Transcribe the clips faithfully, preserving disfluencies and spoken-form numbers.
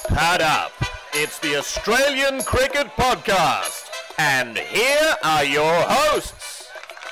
Pad up. It's the Australian Cricket Podcast. And here are your hosts.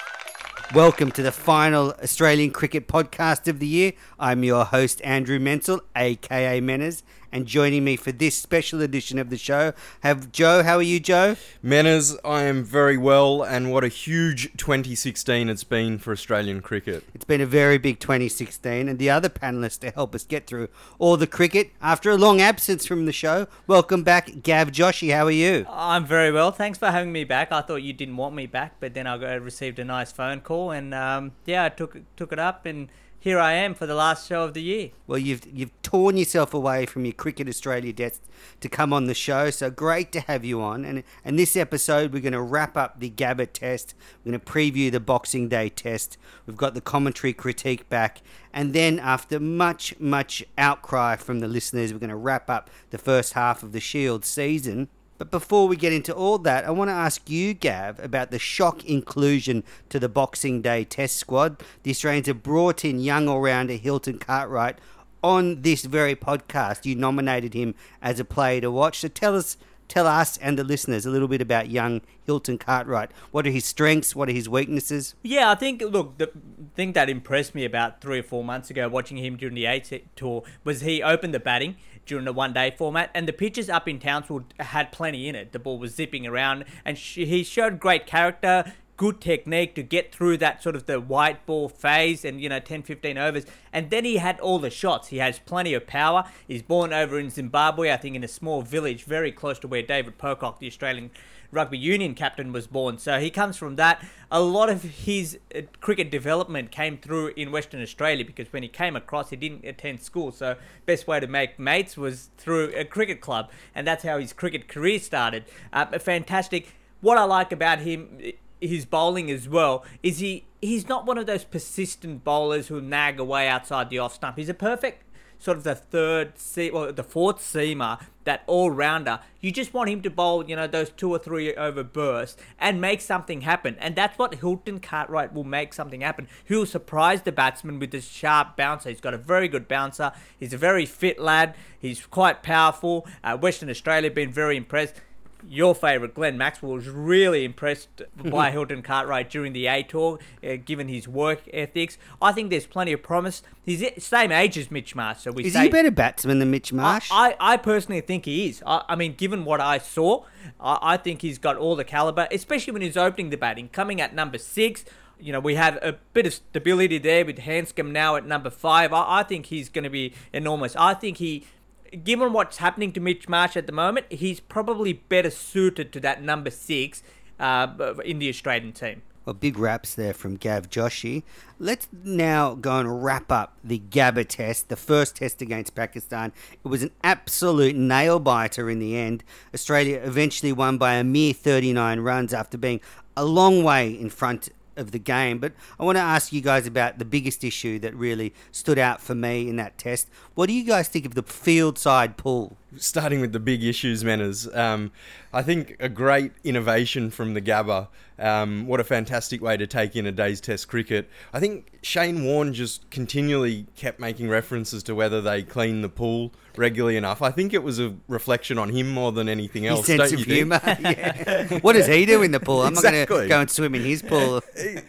Welcome to the final Australian Cricket Podcast of the year. I'm your host, Andrew Menzel, aka Menners. And joining me for this special edition of the show, have Joe. How are you, Joe? Menners, I am very well, and what a huge twenty sixteen it's been for Australian cricket. It's been a very big twenty sixteen, and the other panellists to help us get through all the cricket after a long absence from the show. Welcome back, Gav Joshi. How are you? I'm very well. Thanks for having me back. I thought you didn't want me back, but then I got- received a nice phone call, and um, yeah, I took took it up, and here I am for the last show of the year. Well, you've you've torn yourself away from your Cricket Australia desk to come on the show, so great to have you on. And and this episode, we're going to wrap up the Gabba test. We're going to preview the Boxing Day test. We've got the commentary critique back. And then after much, much outcry from the listeners, we're going to wrap up the first half of the Shield season. But before we get into all that, I want to ask you, Gav, about the shock inclusion to the Boxing Day Test squad. The Australians have brought in young all-rounder Hilton Cartwright. On this very podcast, you nominated him as a player to watch. So tell us, tell us and the listeners a little bit about young Hilton Cartwright. What are his strengths? What are his weaknesses? Yeah, I think, look, the thing that impressed me about three or four months ago watching him during the A tour was he opened the batting during the one-day format, and the pitches up in Townsville had plenty in it. The ball was zipping around, and sh- he showed great character, good technique to get through that sort of the white ball phase and, you know, ten, fifteen overs. And then he had all the shots. He has plenty of power. He's born over in Zimbabwe, I think in a small village very close to where David Pocock, the Australian rugby union captain, was born. So he comes from that. A lot of his uh, cricket development came through in Western Australia, because when he came across, he didn't attend school. So best way to make mates was through a cricket club. And that's how his cricket career started. Uh, fantastic. What I like about him, his bowling as well, is he he's not one of those persistent bowlers who nag away outside the off stump. He's a perfect sort of the third seam, or the fourth seamer, that all-rounder. You just want him to bowl, you know, those two or three over bursts and make something happen. And that's what Hilton Cartwright will make something happen. He'll surprise the batsman with his sharp bouncer. He's got a very good bouncer. He's a very fit lad. He's quite powerful. Uh, Western Australia have been very impressed. Your favourite, Glenn Maxwell, was really impressed by Hilton Cartwright during the A-Tour, uh, given his work ethics. I think there's plenty of promise. He's the same age as Mitch Marsh. So we Is say, he a better batsman than Mitch Marsh? I, I, I personally think he is. I, I mean, given what I saw, I, I think he's got all the calibre, especially when he's opening the batting. Coming at number six, you know, we have a bit of stability there with Hanscom now at number five. I, I think he's going to be enormous. I think he... Given what's happening to Mitch Marsh at the moment, he's probably better suited to that number six uh, in the Australian team. Well, big raps there from Gav Joshi. Let's now go and wrap up the Gabba test, the first test against Pakistan. It was an absolute nail-biter in the end. Australia eventually won by a mere thirty-nine runs after being a long way in front of the game. But I want to ask you guys about the biggest issue that really stood out for me in that test. What do you guys think of the field side pull? Starting with the big issues, Menners, um, I think a great innovation from the Gabba. Um, what a fantastic way to take in a day's test cricket. I think Shane Warne just continually kept making references to whether they clean the pool regularly enough. I think it was a reflection on him more than anything else. His sense don't of you humour. Yeah. What does he do in the pool? I'm not going Exactly. to go and swim in his pool.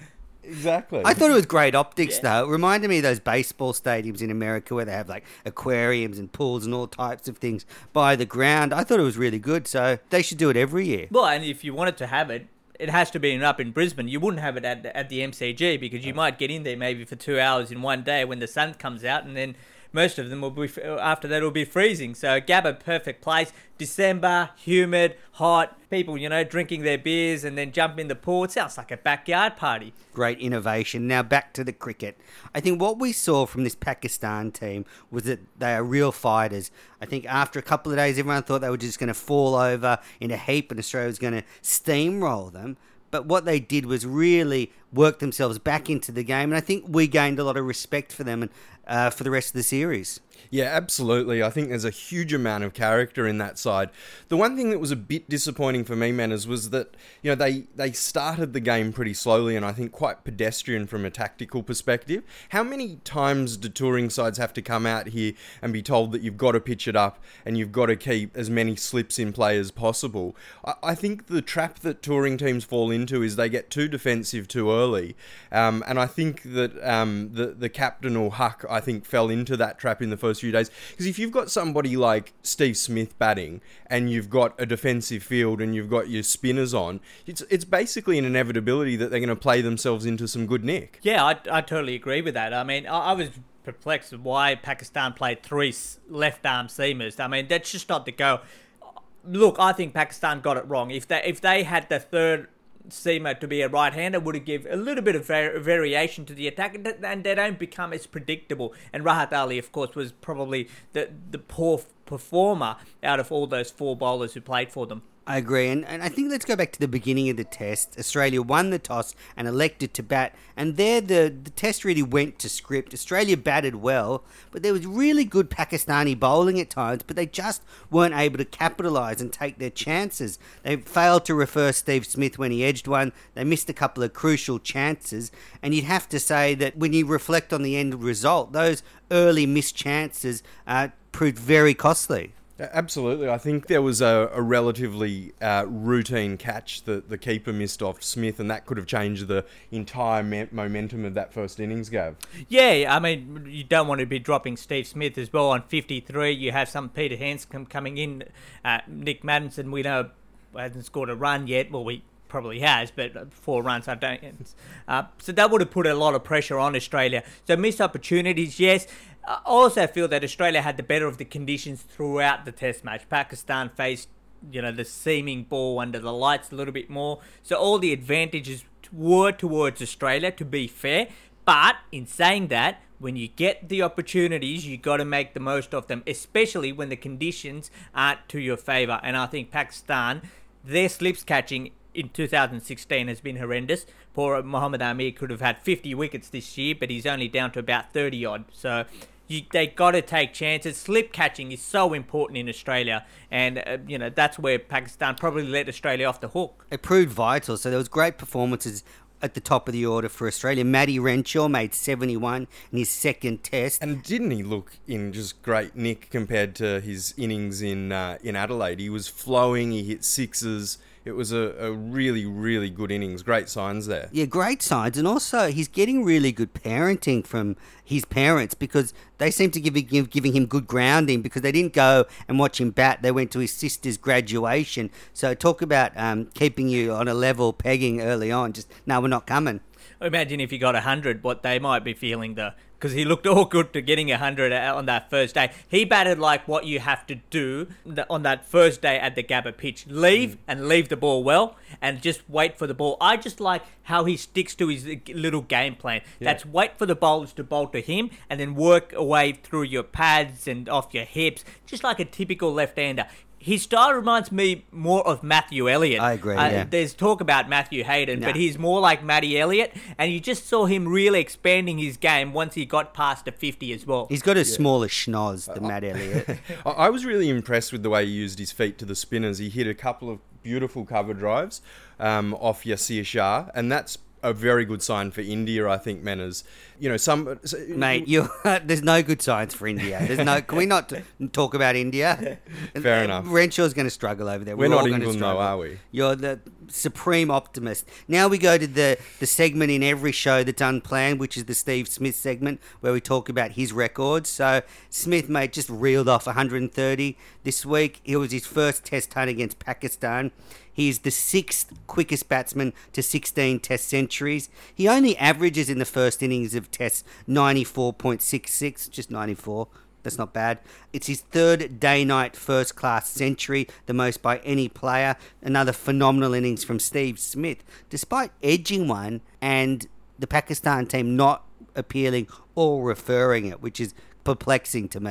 Exactly. I thought it was great optics, though. It reminded me of those baseball stadiums in America where they have like aquariums and pools and all types of things by the ground. I thought it was really good, so they should do it every year. Well, and if you wanted to have it, it has to be up in Brisbane. You wouldn't have it at, at the M C G, because you might get in there maybe for two hours in one day when the sun comes out, and then most of them will be, after that, will be freezing. So Gabba, perfect place. December, humid, hot, people, you know, drinking their beers and then jump in the pool. It sounds like a backyard party. Great innovation. Now back to the cricket. I think what we saw from this Pakistan team was that they are real fighters. I think after a couple of days, everyone thought they were just going to fall over in a heap and Australia was going to steamroll them. But what they did was really worked themselves back into the game, and I think we gained a lot of respect for them and uh, for the rest of the series. Yeah, absolutely. I think there's a huge amount of character in that side. The one thing that was a bit disappointing for me, Manners, was that, you know, they, they started the game pretty slowly and I think quite pedestrian from a tactical perspective. How many times do touring sides have to come out here and be told that you've got to pitch it up and you've got to keep as many slips in play as possible? I, I think the trap that touring teams fall into is they get too defensive too early. Um, and I think that um, the, the captain or Huck, I think, fell into that trap in the first few days, because if you've got somebody like Steve Smith batting and you've got a defensive field and you've got your spinners on, it's it's basically an inevitability that they're going to play themselves into some good nick. Yeah, I, I totally agree with that. I mean, I, I was perplexed with why Pakistan played three left arm seamers. I mean, that's just not the go. Look, I think Pakistan got it wrong. If they if they had the third seamer to be a right-hander, would have give a little bit of var- variation to the attack, and they don't become as predictable. And Rahat Ali, of course, was probably the the poor performer out of all those four bowlers who played for them. I agree, and, and I think let's go back to the beginning of the test. Australia won the toss and elected to bat, and there the, the test really went to script. Australia batted well, but there was really good Pakistani bowling at times, but they just weren't able to capitalise and take their chances. They failed to refer Steve Smith when he edged one. They missed a couple of crucial chances, and you'd have to say that when you reflect on the end result, those early missed chances uh, proved very costly. Absolutely. I think there was a, a relatively uh, routine catch that the keeper missed off Smith, and that could have changed the entire me- momentum of that first innings, Gav. Yeah, I mean, you don't want to be dropping Steve Smith as well on fifty-three. You have some Peter Handscomb coming in. Uh, Nick Maddinson, we know, hasn't scored a run yet. Well, we probably has, but four runs, I don't. Uh, so that would have put a lot of pressure on Australia. So missed opportunities, yes. I also feel that Australia had the better of the conditions throughout the test match. Pakistan faced, you know, the seaming ball under the lights a little bit more. So all the advantages were towards Australia, to be fair. But in saying that, when you get the opportunities, you got to make the most of them, especially when the conditions aren't to your favour. And I think Pakistan, their slips catching in two thousand sixteen has been horrendous. Poor Mohammad Amir could have had fifty wickets this year, but he's only down to about thirty odd. So you, they got to take chances. Slip catching is so important in Australia, and uh, you know that's where Pakistan probably let Australia off the hook. It proved vital. So there was great performances at the top of the order for Australia. Matty Renshaw made seventy-one in his second test. And didn't he look in just great nick compared to his innings in uh, in Adelaide? He was flowing, he hit sixes. It was a, a really, really good innings. Great signs there. Yeah, great signs. And also, he's getting really good parenting from his parents, because they seem to give, give giving him good grounding, because they didn't go and watch him bat. They went to his sister's graduation. So talk about um, keeping you on a level pegging early on. Just, no, we're not coming. Imagine if he got one hundred, what they might be feeling, though. Because he looked all good to getting one hundred on that first day. He batted like what you have to do on that first day at the Gabba pitch. Leave mm. and leave the ball well and just wait for the ball. I just like how he sticks to his little game plan. Yeah. That's wait for the bowlers to bowl to him and then work away through your pads and off your hips, just like a typical left-hander. His style reminds me more of Matthew Elliott. I agree, uh, yeah. There's talk about Matthew Hayden, nah. but he's more like Matty Elliott, and you just saw him really expanding his game once he got past the fifty as well. He's got a yeah. smaller schnoz than uh, Matt Elliott. I was really impressed with the way he used his feet to the spinners. He hit a couple of beautiful cover drives um, off Yasir Shah, and that's a very good sign for India, I think, Manners. You know, some... Mate, you there's no good signs for India. There's no. Can we not talk about India? Fair enough. Renshaw's going to struggle over there. We're, We're not England, though, are we? You're the supreme optimist. Now we go to the, the segment in every show that's unplanned, which is the Steve Smith segment, where we talk about his records. So Smith, mate, just reeled off one hundred thirty this week. It was his first test hunt against Pakistan. He's the sixth quickest batsman to sixteen test centuries. He only averages in the first innings of tests ninety-four point six six, just ninety-four. That's not bad. It's his third day-night first-class century, the most by any player. Another phenomenal innings from Steve Smith, despite edging one and the Pakistan team not appealing or referring it, which is perplexing to me.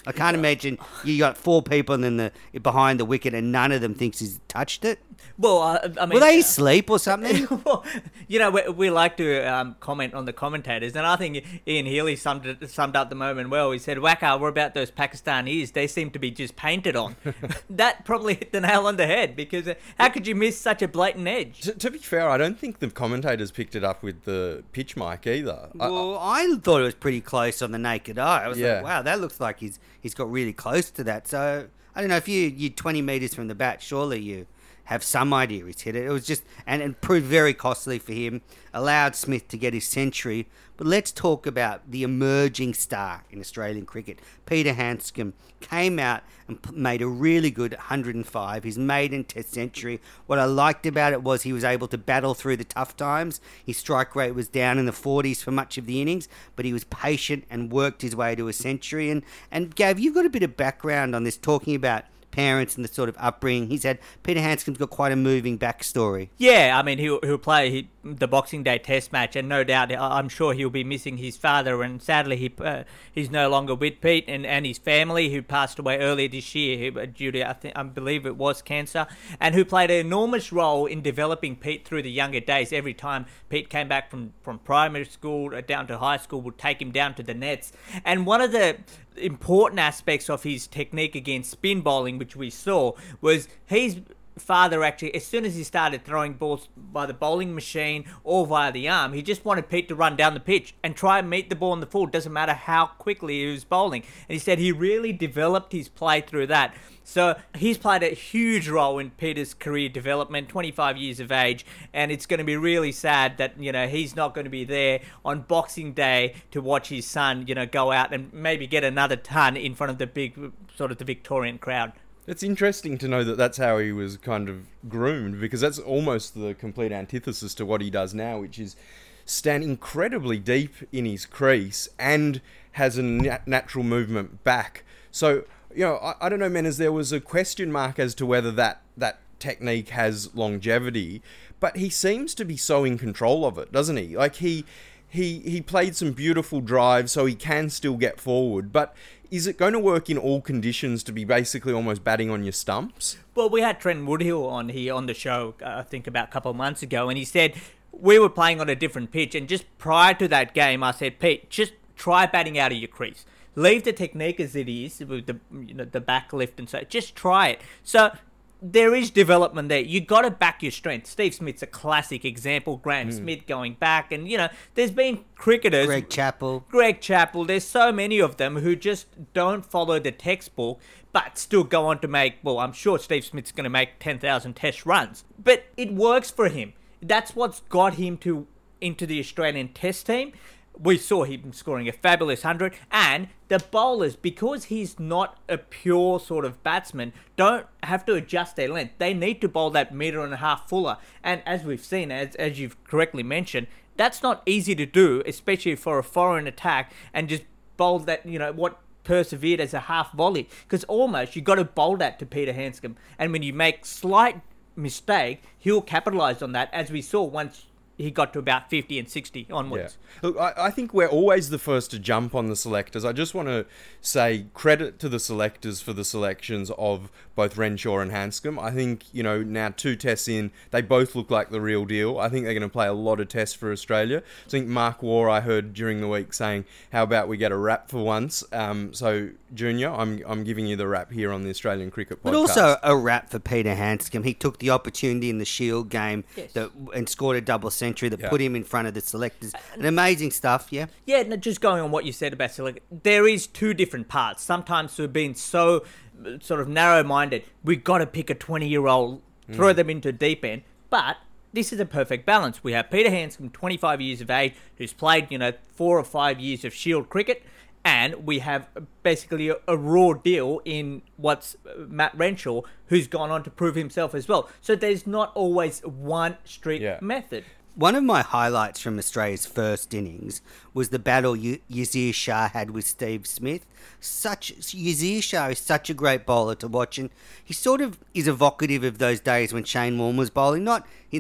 I can't imagine you got four people and then the behind the wicket and none of them thinks he's touched it. Well, uh, I mean, were they asleep or something? Well, you know, we, we like to um, comment on the commentators, and I think Ian Healy summed it, summed up the moment well. He said, "Waka, what about those Pakistanis? They seem to be just painted on." That probably hit the nail on the head, because uh, how could you miss such a blatant edge? To, to be fair, I don't think the commentators picked it up with the pitch mic either. Well, I, I thought it was pretty close on the naked eye. I was Yeah. like, wow, that looks like he's he's got really close to that. So I don't know, if you you're twenty metres from the bat, surely you have some idea he's hit it. It was just, and it proved very costly for him, allowed Smith to get his century. But let's talk about the emerging star in Australian cricket. Peter Handscomb came out and p- made a really good one hundred and five, his maiden test century. What I liked about it was he was able to battle through the tough times. His strike rate was down in the forties for much of the innings, but he was patient and worked his way to a century. And, and Gav, you've got a bit of background on this, talking about parents and the sort of upbringing he's had. Peter Handscomb's got quite a moving backstory. Yeah, I mean, he'll, he'll play he, the Boxing Day Test match, and no doubt, I'm sure he'll be missing his father, and sadly he uh, he's no longer with Pete, and, and his family, who passed away earlier this year who, due to, I, think, I believe it was cancer, and who played an enormous role in developing Pete through the younger days. Every time Pete came back from, from primary school down to high school, would take him down to the nets. And one of the important aspects of his technique against spin bowling, which we saw, was his father actually, as soon as he started throwing balls by the bowling machine or via the arm, he just wanted Pete to run down the pitch and try and meet the ball in the full. Doesn't matter how quickly he was bowling. And he said he really developed his play through that. So he's played a huge role in Peter's career development, twenty-five years of age, and it's going to be really sad that, you know, he's not going to be there on Boxing Day to watch his son, you know, go out and maybe get another ton in front of the big, sort of the Victorian crowd. It's interesting to know that that's how he was kind of groomed, because that's almost the complete antithesis to what he does now, which is stand incredibly deep in his crease and has a nat- natural movement back. So, you know, I, I don't know, Menners, there was a question mark as to whether that, that technique has longevity, but he seems to be so in control of it, doesn't he? Like, he he he played some beautiful drives, so he can still get forward, but is it going to work in all conditions to be basically almost batting on your stumps? Well, we had Trent Woodhill on here on the show, uh, I think about a couple of months ago, and he said we were playing on a different pitch, and just prior to that game, I said, Pete, just try batting out of your crease. Leave the technique as it is with the, you know, the back lift and so. Just try it. So there is development there. You got to back your strength. Steve Smith's a classic example. Graham mm. Smith going back, and you know, there's been cricketers. Greg Chappell. Greg Chappell. There's so many of them who just don't follow the textbook, but still go on to make. Well, I'm sure Steve Smith's going to make ten thousand Test runs, but it works for him. That's what's got him to into the Australian Test team. We saw him scoring a fabulous one hundred, and the bowlers, because he's not a pure sort of batsman, don't have to adjust their length. They need to bowl that metre and a half fuller, and as we've seen, as, as you've correctly mentioned, that's not easy to do, especially for a foreign attack, and just bowl that, you know, what persevered as a half volley, because almost you got to bowl that to Peter Handscomb, and when you make slight mistake, he'll capitalise on that, as we saw once he got to about fifty and sixty onwards. Yeah. Look, I, I think we're always the first to jump on the selectors. I just want to say credit to the selectors for the selections of both Renshaw and Handscomb. I think, you know, now two tests in, they both look like the real deal. I think they're going to play a lot of tests for Australia. I think Mark Waugh, I heard during the week saying, how about we get a wrap for once? Um, so, Junior, I'm I'm giving you the wrap here on the Australian Cricket Podcast. But also a wrap for Peter Handscomb. He took the opportunity in the Shield game yes. that, and scored a double century that yeah. put him in front of the selectors. And amazing stuff, yeah? Yeah, no, just going on what you said about select, there is two different parts. Sometimes we've been so uh, sort of narrow-minded, we've got to pick a twenty-year-old, throw mm. them into deep end, but this is a perfect balance. We have Peter Handscomb, twenty-five years of age, who's played, you know, four or five years of Shield cricket, and we have basically a, a raw deal in what's Matt Renshaw, who's gone on to prove himself as well. So there's not always one strict yeah. method. One of my highlights from Australia's first innings was the battle y- Yazir Shah had with Steve Smith. Such Yazir Shah is such a great bowler to watch, and he sort of is evocative of those days when Shane Warne was bowling, not in the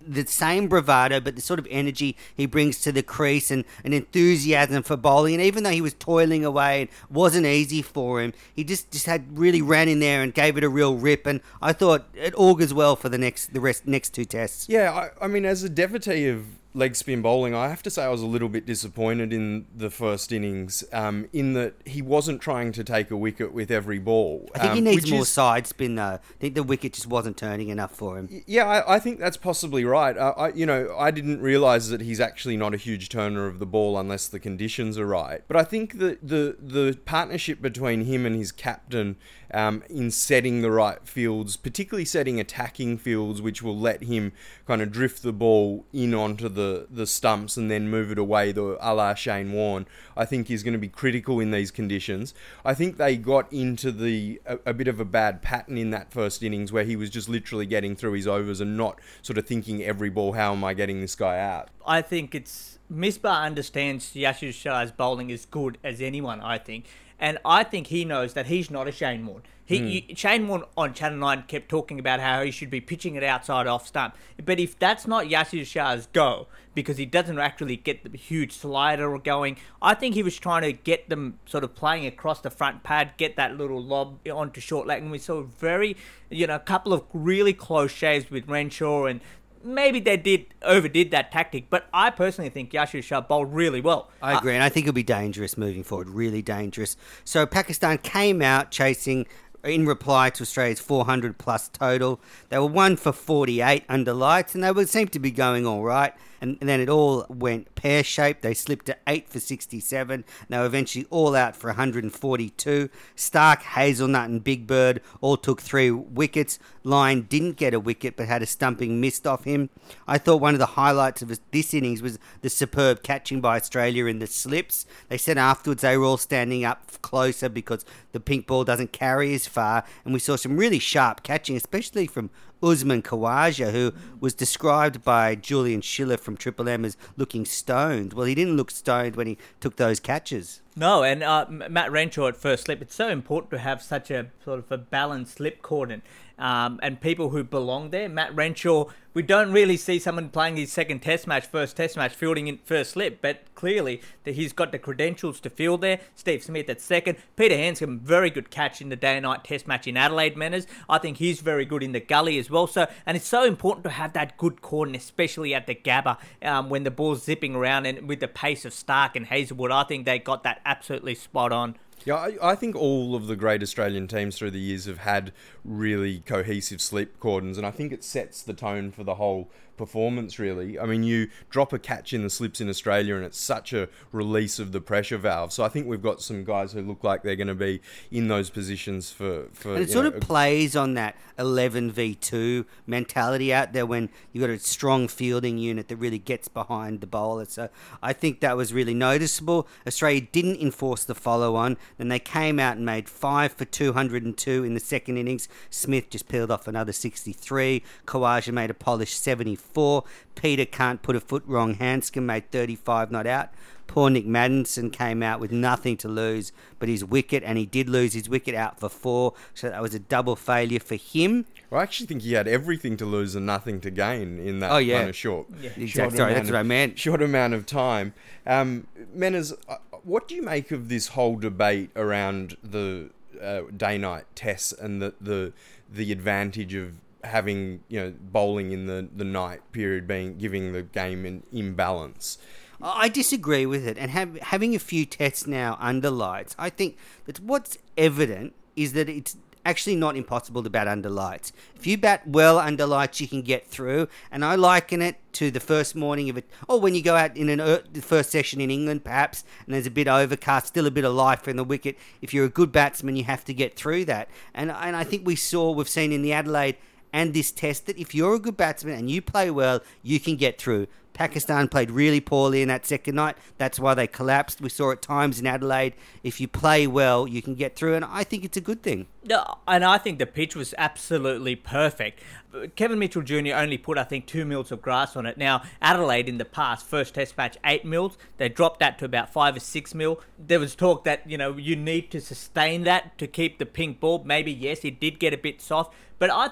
the same bravado, but the sort of energy he brings to the crease and an enthusiasm for bowling. And even though he was toiling away, it wasn't easy for him, he just, just had really ran in there and gave it a real rip. And I thought it augurs well for the next the rest next two tests. Yeah, I, I mean, as a devotee of leg spin bowling, I have to say I was a little bit disappointed in the first innings, um, in that he wasn't trying to take a wicket with every ball. I think um, he needs which more is, side spin, though. I think the wicket just wasn't turning enough for him. Yeah, I, I think that's possibly right. Uh, I, you know, I didn't realise that he's actually not a huge turner of the ball unless the conditions are right. But I think that the the partnership between him and his captain, um, in setting the right fields, particularly setting attacking fields, which will let him kind of drift the ball in onto the the stumps and then move it away, the a la Shane Warne, I think is going to be critical in these conditions. I think they got into the a, a bit of a bad pattern in that first innings where he was just literally getting through his overs and not sort of thinking every ball, how am I getting this guy out? I think it's Misbah understands Yasir Shah's bowling as good as anyone, I think. And I think he knows that he's not a Shane Warne. He, mm. you, Shane Warne on Channel nine kept talking about how he should be pitching it outside off stump. But if that's not Yasir Shah's go, because he doesn't actually get the huge slider going, I think he was trying to get them sort of playing across the front pad, get that little lob onto short leg. And we saw very, you know, a couple of really close shaves with Renshaw, and maybe they did overdid that tactic, but I personally think Yasir Shah bowled really well. I agree, uh, and I think it'll be dangerous moving forward, really dangerous. So Pakistan came out chasing in reply to Australia's four hundred plus total. They were one for forty-eight under lights, and they would seem to be going all right. And, and then it all went pear-shaped. They slipped to eight for sixty-seven. They were eventually all out for one hundred forty-two. Stark, Hazelnut and Big Bird all took three wickets. Lyon didn't get a wicket but had a stumping missed off him. I thought one of the highlights of this innings was the superb catching by Australia in the slips. They said afterwards they were all standing up closer because the pink ball doesn't carry as far. And we saw some really sharp catching, especially from Usman Khawaja, who was described by Julian Schiller from Triple M as looking stoned. Well, he didn't look stoned when he took those catches. No, and uh, Matt Renshaw at first slip, it's so important to have such a sort of a balanced slip cordon, um, and people who belong there. Matt Renshaw, we don't really see someone playing his second test match, first test match, fielding in first slip, but clearly that he's got the credentials to field there. Steve Smith at second. Peter Handscomb, very good catch in the day and night test match in Adelaide, Menners. I think he's very good in the gully as well. So, and it's so important to have that good cordon, especially at the Gabba, um, when the ball's zipping around, and with the pace of Stark and Hazelwood, I think they got that absolutely spot on. Yeah, I, I think all of the great Australian teams through the years have had really cohesive slip cordons, and I think it sets the tone for the whole performance, really. I mean, you drop a catch in the slips in Australia and it's such a release of the pressure valve. So I think we've got some guys who look like they're going to be in those positions for... for and it sort know, of plays on that eleven v two mentality out there when you've got a strong fielding unit that really gets behind the bowler. So I think that was really noticeable. Australia didn't enforce the follow-on. Then they came out and made five for two hundred two in the second innings. Smith just peeled off another sixty-three. Khawaja made a polished seventy-four. Peter can't put a foot wrong. Handscomb made thirty-five not out. Poor Nick Maddinson came out with nothing to lose but his wicket, and he did lose his wicket out for four, so that was a double failure for him. Well, I actually think he had everything to lose and nothing to gain in that oh, yeah. kind of short, yeah. short exactly. Sorry, that's of, what I meant. Short amount of time. Um, Menners, what do you make of this whole debate around the uh, day-night tests and the, the the advantage of having, you know, bowling in the, the night period being giving the game an imbalance? I disagree with it, and have, having a few tests now under lights, I think that what's evident is that it's actually not impossible to bat under lights. If you bat well under lights, you can get through, and I liken it to the first morning of it, or when you go out in an er, the first session in England, perhaps, and there's a bit overcast, still a bit of life in the wicket. If you're a good batsman, you have to get through that, and and I think we saw, we've seen in the Adelaide and this test that if you're a good batsman and you play well, you can get through. Pakistan played really poorly in that second night. That's why they collapsed. We saw at times in Adelaide, if you play well, you can get through, and I think it's a good thing. No, and I think the pitch was absolutely perfect. Kevin Mitchell Junior only put, I think, two mils of grass on it. Now, Adelaide in the past, first test match, eight mils. They dropped that to about five or six mil. There was talk that, you know, you need to sustain that to keep the pink ball. Maybe, yes, it did get a bit soft, but I think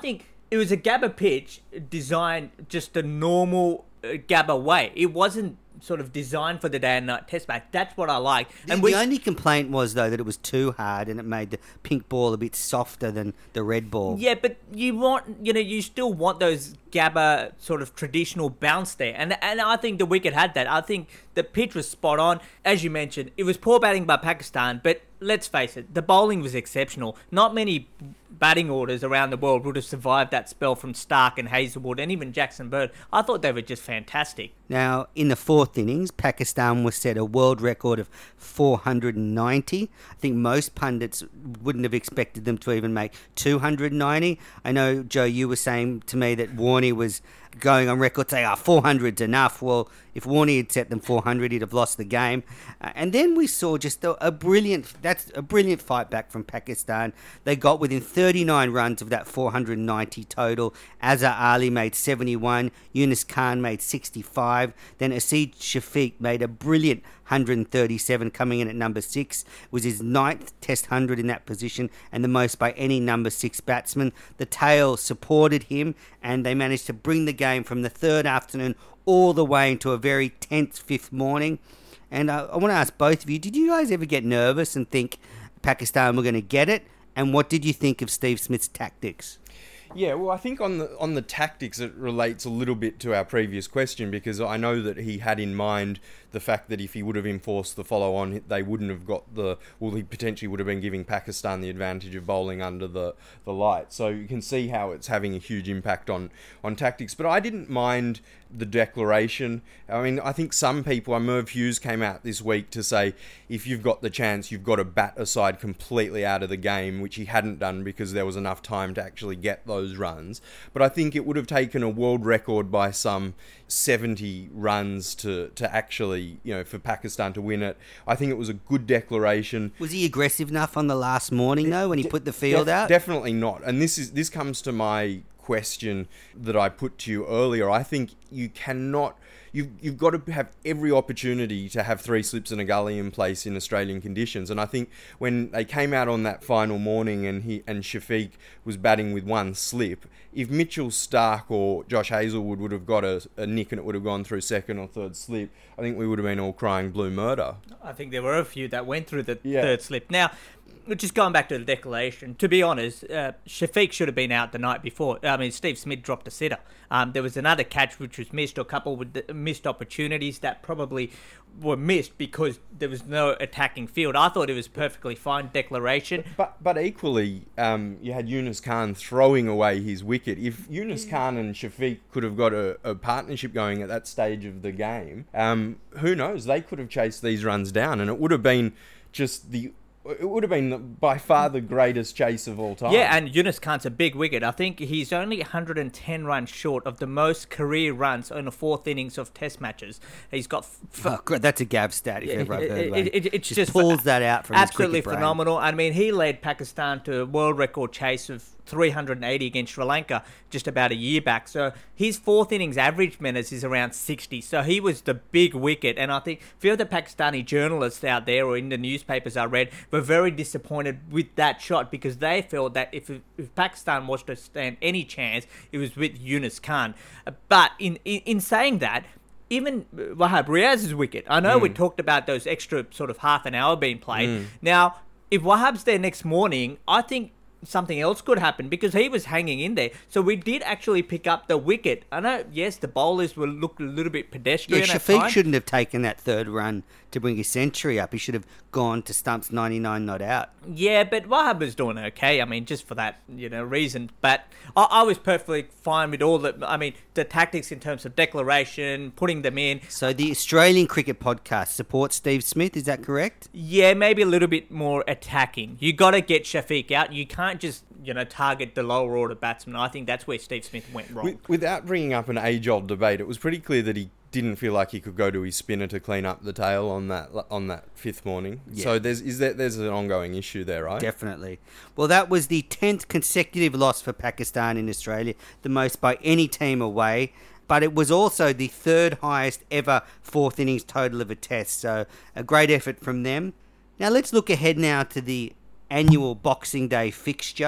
it was a Gabba pitch designed just a normal uh, Gabba way. It wasn't sort of designed for the day and night test match. That's what I like. The, And we, the only complaint was, though, that it was too hard and it made the pink ball a bit softer than the red ball. yeah, but you want, you know, you still want those Gabba sort of traditional bounce there. And and I think the wicket had that. I think the pitch was spot on. As you mentioned, it was poor batting by Pakistan, but let's face it, the bowling was exceptional. Not many batting orders around the world would have survived that spell from Stark and Hazelwood and even Jackson Bird. I thought they were just fantastic. Now, in the fourth innings, Pakistan was set a world record of four hundred ninety. I think most pundits wouldn't have expected them to even make two hundred ninety. I know, Joe, you were saying to me that Warney was going on record saying, oh, four hundred's enough. Well, if Warney had set them four hundred, he'd have lost the game. Uh, and then we saw just a, a brilliant, that's a brilliant fight back from Pakistan. They got within thirty-nine runs of that four hundred ninety total. Azhar Ali made seventy-one, Yunus Khan made sixty-five, then Asid Shafiq made a brilliant one hundred thirty-seven, coming in at number six. It was his ninth test one hundred in that position and the most by any number six batsman. The tail supported him and they managed to bring the game from the third afternoon all the way into a very tense fifth morning. And uh, I want to ask both of you, did you guys ever get nervous and think Pakistan were going to get it? And what did you think of Steve Smith's tactics? Yeah, well, I think on the on the tactics, it relates a little bit to our previous question, because I know that he had in mind the fact that if he would have enforced the follow-on, they wouldn't have got the... Well, he potentially would have been giving Pakistan the advantage of bowling under the, the light. So you can see how it's having a huge impact on, on tactics. But I didn't mind the declaration. I mean, I think some people... Merv Hughes came out this week to say, if you've got the chance, you've got to bat aside completely out of the game, which he hadn't done because there was enough time to actually get those runs. But I think it would have taken a world record by some seventy runs to, to actually, you know, for Pakistan to win it. I think it was a good declaration. Was he aggressive enough on the last morning, though, when he put the field Def- out? Definitely not. And this is this comes to my question that I put to you earlier. I think you cannot... You've, you've got to have every opportunity to have three slips and a gully in place in Australian conditions. And I think when they came out on that final morning and he and Shafiq was batting with one slip, if Mitchell Stark or Josh Hazelwood would have got a, a nick and it would have gone through second or third slip, I think we would have been all crying blue murder. I think there were a few that went through the Yeah. third slip. Now, just going back to the declaration, to be honest, uh, Shafiq should have been out the night before. I mean, Steve Smith dropped a sitter. Um, there was another catch which was missed, or a couple with the missed opportunities that probably were missed because there was no attacking field. I thought it was perfectly fine declaration. But but equally, um, you had Yunus Khan throwing away his wicket. If Yunus Khan and Shafiq could have got a, a partnership going at that stage of the game, um, who knows? They could have chased these runs down, and it would have been just the... It would have been the, by far the greatest chase of all time. Yeah, and Yunus Khan's a big wicket. I think he's only one hundred ten runs short of the most career runs in the fourth innings of Test matches. He's got... F- Oh, God, that's a Gav stat, if ever I've heard it, one. it, it, it's just, just pulls that out from absolutely his cricket brain. phenomenal. I mean, he led Pakistan to a world record chase of three hundred eighty against Sri Lanka just about a year back. So his fourth innings average minutes is around sixty. So he was the big wicket. And I think a few of the Pakistani journalists out there or in the newspapers I read were very disappointed with that shot because they felt that if, if Pakistan was to stand any chance, it was with Yunus Khan. But in, in, in saying that, even Wahab Riaz's wicket, I know mm. we talked about those extra sort of half an hour being played. Mm. Now, if Wahab's there next morning, I think something else could happen because he was hanging in there. So we did actually pick up the wicket. I know, yes, the bowlers will look a little bit pedestrian. Yeah, Shafiq shouldn't have taken that third run to bring his century up. He should have gone to stumps ninety-nine not out. Yeah, but Wahab was doing okay. I mean, just for that, you know, reason. But I, I was perfectly fine with all the, I mean, the tactics in terms of declaration, putting them in. So the Australian Cricket Podcast supports Steve Smith, is that correct? Yeah, maybe a little bit more attacking. You got to get Shafiq out. You can't just, you know, target the lower order batsmen. I think that's where Steve Smith went wrong. With, without bringing up an age-old debate, it was pretty clear that he didn't feel like he could go to his spinner to clean up the tail on that on that fifth morning. Yeah. So there's is there there's an ongoing issue there, right? Definitely. Well, that was the tenth consecutive loss for Pakistan in Australia, the most by any team away. But it was also the third highest ever fourth innings total of a test. So a great effort from them. Now let's look ahead now to the annual Boxing Day fixture.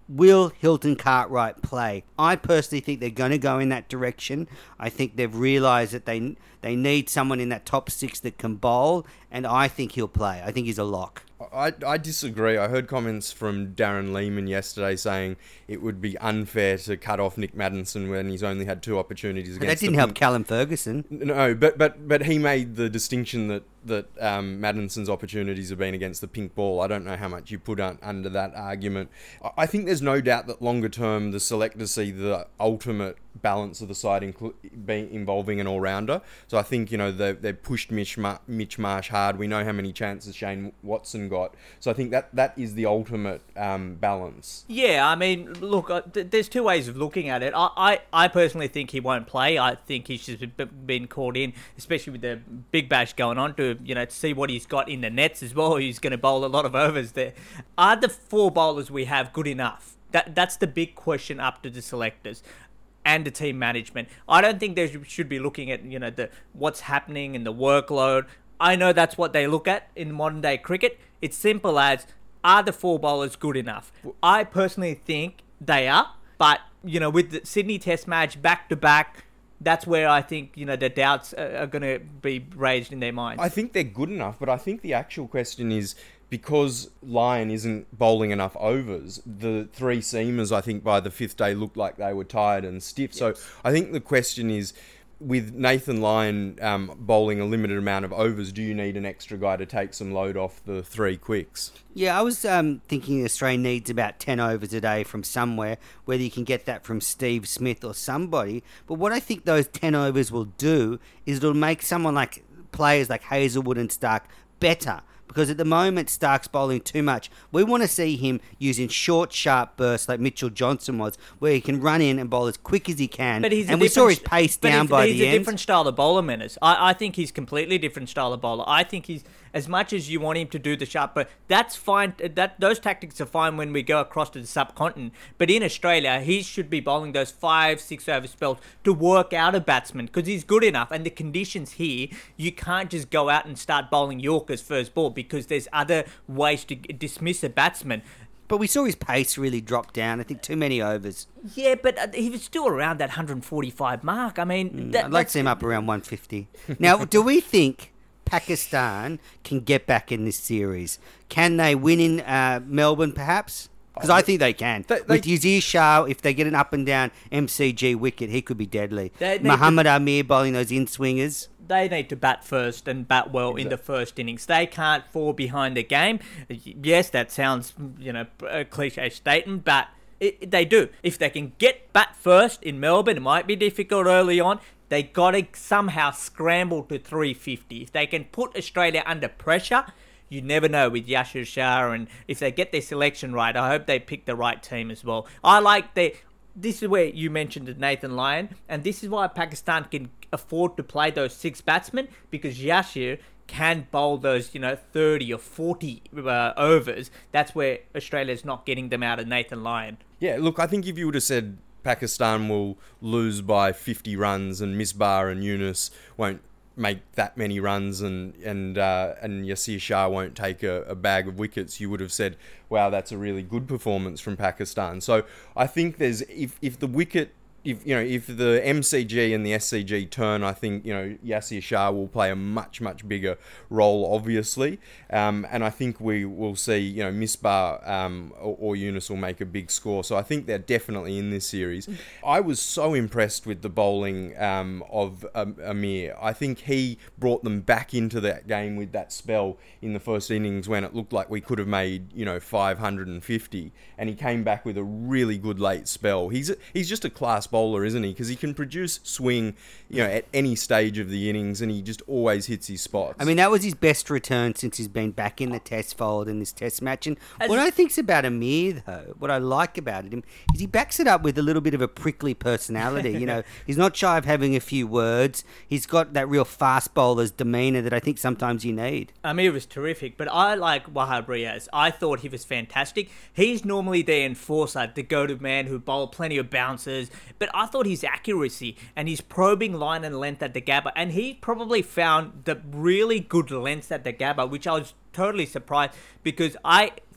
will Hilton Cartwright play? I personally think they're going to go in that direction. I think they've realised that they they need someone in that top six that can bowl, and I think he'll play. I think he's a lock. I, I disagree. I heard comments from Darren Lehman yesterday saying it would be unfair to cut off Nick Maddinson when he's only had two opportunities against. That didn't help Callum Ferguson. No, but but but he made the distinction that that um, Maddinson's opportunities have been against the pink ball. I don't know how much you put un- under that argument. I think there's no doubt that longer term the selectors see the ultimate balance of the side inclu- being involving an all-rounder. So I think, you know, they've, they've pushed Mitch, Ma- Mitch Marsh hard. We know how many chances Shane Watson got. So I think that that is the ultimate um, balance. Yeah, I mean, look, uh, th- there's two ways of looking at it. I, I, I personally think he won't play. I think he's just b- been called in, especially with the Big Bash going on, to, you know, to see what he's got in the nets as well. He's going to bowl a lot of overs there. Are the four bowlers we have good enough? That That's the big question up to the selectors and the team management. I don't think they should be looking at, you know, the what's happening and the workload. I know that's what they look at in modern day cricket. It's simple as, are the four bowlers good enough? I personally think they are, but, you know, with the Sydney Test match back to back, that's where I think, you know, the doubts are going to be raised in their minds. I think they're good enough, but I think the actual question is, because Lyon isn't bowling enough overs, the three seamers, I think, by the fifth day looked like they were tired and stiff. Yes. So I think the question is, with Nathan Lyon um, bowling a limited amount of overs, do you need an extra guy to take some load off the three quicks? Yeah, I was um, thinking Australia needs about ten overs a day from somewhere, whether you can get that from Steve Smith or somebody. But what I think those ten overs will do is it'll make someone like players like Hazelwood and Stark better. Because at the moment, Stark's bowling too much. We want to see him using short, sharp bursts like Mitchell Johnson was, where he can run in and bowl as quick as he can. But he's and we saw his pace but down by he's the a end. different style of bowler, Menace. I, I think he's completely different style of bowler. I think he's, as much as you want him to do the sharp, but that's fine. That those tactics are fine when we go across to the subcontinent. But in Australia, he should be bowling those five, six over spells to work out a batsman, because he's good enough. And the conditions here, you can't just go out and start bowling Yorkers first ball, because there's other ways to dismiss a batsman. But we saw his pace really drop down. I think too many overs. Yeah, but uh, he was still around that one forty-five mark. I mean, Mm, that, I'd like to see him up around one fifty. Now, do we think Pakistan can get back in this series? Can they win in uh, Melbourne, perhaps? Because I think they can. They- they- With Yazir Shah, if they get an up and down M C G wicket, he could be deadly. They need Muhammad Amir bowling those in-swingers. They need to bat first and bat well in the first innings. They can't fall behind the game. Yes, that sounds, you know, a cliche statement, but it, they do. If they can get bat first in Melbourne, it might be difficult early on. They got to somehow scramble to three fifty. If they can put Australia under pressure, you never know with Yashir Shah, and if they get their selection right, I hope they pick the right team as well. I like the. This is where you mentioned Nathan Lyon, and this is why Pakistan can afford to play those six batsmen, because Yashir can bowl those, you know, thirty or forty uh, overs. That's where Australia's not getting them out of Nathan Lyon. Yeah, look, I think if you would have said Pakistan will lose by fifty runs and Misbah and Yunus won't make that many runs and and uh, and Yasir Shah won't take a, a bag of wickets, you would have said, wow, that's a really good performance from Pakistan. So I think there's, if if the wicket, if you know, if the M C G and the S C G turn, I think, you know, Yasir Shah will play a much much bigger role, obviously, um, and I think we will see, you know, Misbah um, or, or Yunus will make a big score. So I think they're definitely in this series. I was so impressed with the bowling um, of um, Amir. I think he brought them back into that game with that spell in the first innings when it looked like we could have made, you know, five hundred fifty, and he came back with a really good late spell. He's he's just a class bowler, isn't he? Because he can produce swing, you know, at any stage of the innings, and he just always hits his spots. I mean, that was his best return since he's been back in the test fold in this test match. And As what I think's about Amir, though, what I like about him, is he backs it up with a little bit of a prickly personality. You know, he's not shy of having a few words. He's got that real fast bowler's demeanour that I think sometimes you need. Amir was terrific, but I like Wahab Riaz. I thought he was fantastic. He's normally the enforcer, the go-to man who bowled plenty of bouncers, but I thought his accuracy and his probing line and length at the Gabba, and he probably found the really good lengths at the Gabba, which I was totally surprised, because I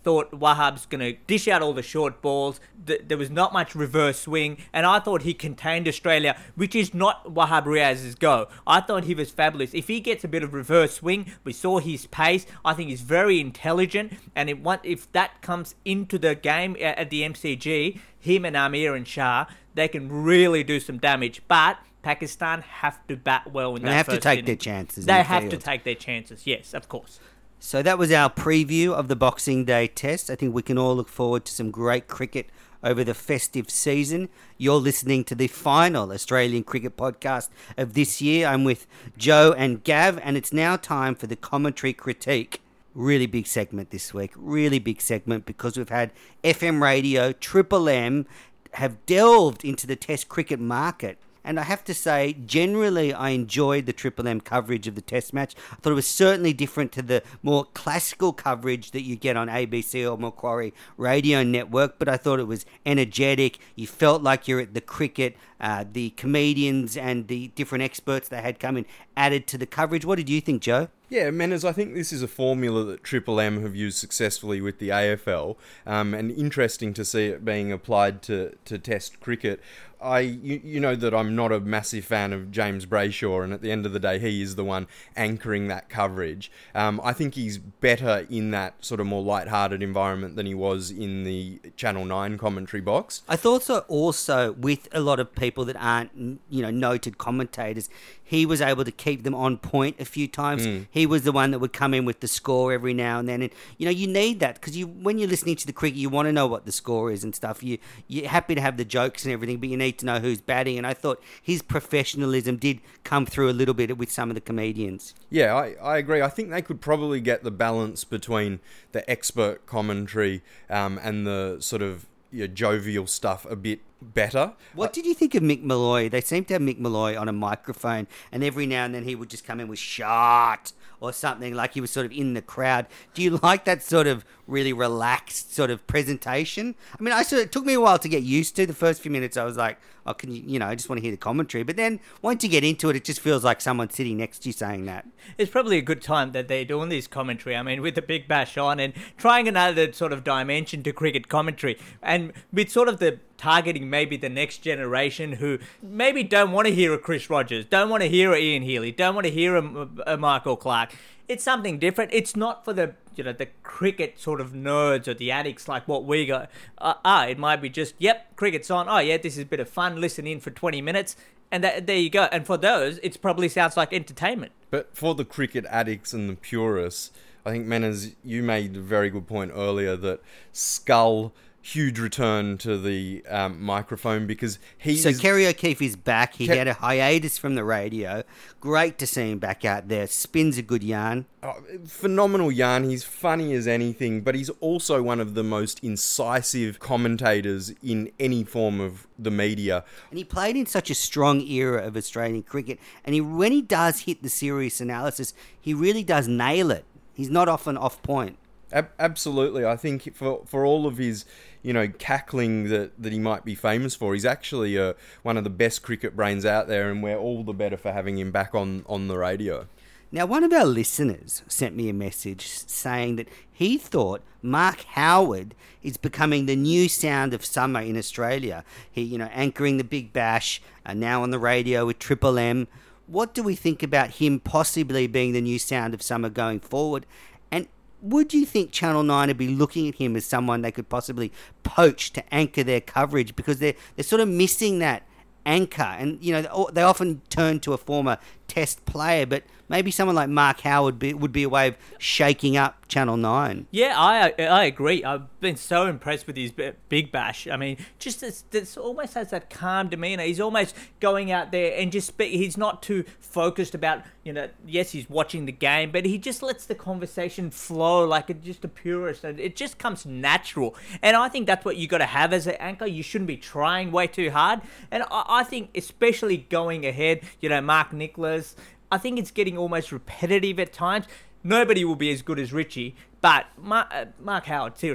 thought Wahab's going to dish out all the short balls. Th- there was not much reverse swing, and I thought he contained Australia, which is not Wahab Riaz's go. I thought he was fabulous. If he gets a bit of reverse swing, we saw his pace. I think he's very intelligent, and it, if that comes into the game at the M C G, him and Amir and Shah, they can really do some damage. But Pakistan have to bat well in and that they have to first take inning. their chances. They in the have to field. take their chances, yes, of course. So that was our preview of the Boxing Day test. I think we can all look forward to some great cricket over the festive season. You're listening to the final Australian Cricket Podcast of this year. I'm with Joe and Gav, and it's now time for the commentary critique. Really big segment this week. Really big segment because we've had F M radio, Triple M, have delved into the Test cricket market. And I have to say, generally, I enjoyed the Triple M coverage of the Test match. I thought it was certainly different to the more classical coverage that you get on A B C or Macquarie Radio Network, but I thought it was energetic. You felt like you're at the cricket. Uh, the comedians and the different experts they had come in added to the coverage. What did you think, Joe? Yeah, Menners, I think this is a formula that Triple M have used successfully with the A F L, um, and interesting to see it being applied to, to Test cricket. I, you, you know that I'm not a massive fan of James Brayshaw, and at the end of the day, he is the one anchoring that coverage. Um, I think he's better in that sort of more lighthearted environment than he was in the Channel nine commentary box. I thought so also with a lot of people that aren't, you know, noted commentators, he was able to keep them on point a few times. Mm. He was the one that would come in with the score every now and then. And, you know, you need that because you, when you're listening to the cricket, you want to know what the score is and stuff. You, you're happy to have the jokes and everything, but you need to know who's batting. And I thought his professionalism did come through a little bit with some of the comedians. Yeah, I, I agree. I think they could probably get the balance between the expert commentary um, and the sort of you know, jovial stuff a bit better. What did you think of Mick Malloy? They seem to have Mick Malloy on a microphone, and every now and then he would just come in with "shot" or something, like he was sort of in the crowd. Do you like that sort of really relaxed sort of presentation? I mean, I sort of, it took me a while to get used to. The first few minutes, I was like, "Oh, can you?" You know, I just want to hear the commentary. But then once you get into it, it just feels like someone sitting next to you saying that. It's probably a good time that they're doing this commentary. I mean, with the Big Bash on and trying another sort of dimension to cricket commentary, and with sort of the targeting maybe the next generation who maybe don't want to hear a Chris Rogers, don't want to hear a Ian Healy, don't want to hear a, a Michael Clark. It's something different. It's not for the you know the cricket sort of nerds or the addicts like what we got. Uh, ah, it might be just yep, cricket's on. Oh yeah, this is a bit of fun. Listen in for twenty minutes, and that, there you go. And for those, it probably sounds like entertainment. But for the cricket addicts and the purists, I think Menners, you made a very good point earlier that Skull. Huge return to the um, microphone because he. So is... Kerry O'Keefe is back. He Ke- had a hiatus from the radio. Great to see him back out there. Spins a good yarn. Oh, phenomenal yarn. He's funny as anything, but he's also one of the most incisive commentators in any form of the media. And he played in such a strong era of Australian cricket. And he, when he does hit the serious analysis, he really does nail it. He's not often off point. Ab- absolutely. I think for for all of his, you know, cackling that, that he might be famous for, he's actually uh, one of the best cricket brains out there, and we're all the better for having him back on, on the radio. Now, one of our listeners sent me a message saying that he thought Mark Howard is becoming the new sound of summer in Australia. He, you know, anchoring the Big Bash, uh, now on the radio with Triple M. What do we think about him possibly being the new sound of summer going forward? And would you think Channel nine would be looking at him as someone they could possibly poach to anchor their coverage, because they're they're sort of missing that anchor? And you know, they often turn to a former Test player, but maybe someone like Mark Howard be, would be a way of shaking up Channel nine. Yeah, I I agree. I've been so impressed with his Big Bash. I mean, just this, this almost has that calm demeanour. He's almost going out there and just speak. He's not too focused about, you know, yes, he's watching the game, but he just lets the conversation flow like a, just a purist. And it just comes natural. And I think that's what you got to have as an anchor. You shouldn't be trying way too hard. And I, I think especially going ahead, you know, Mark Nicholas, I think it's getting almost repetitive at times. Nobody will be as good as Richie, but Mark, uh, Mark Howard, seriously,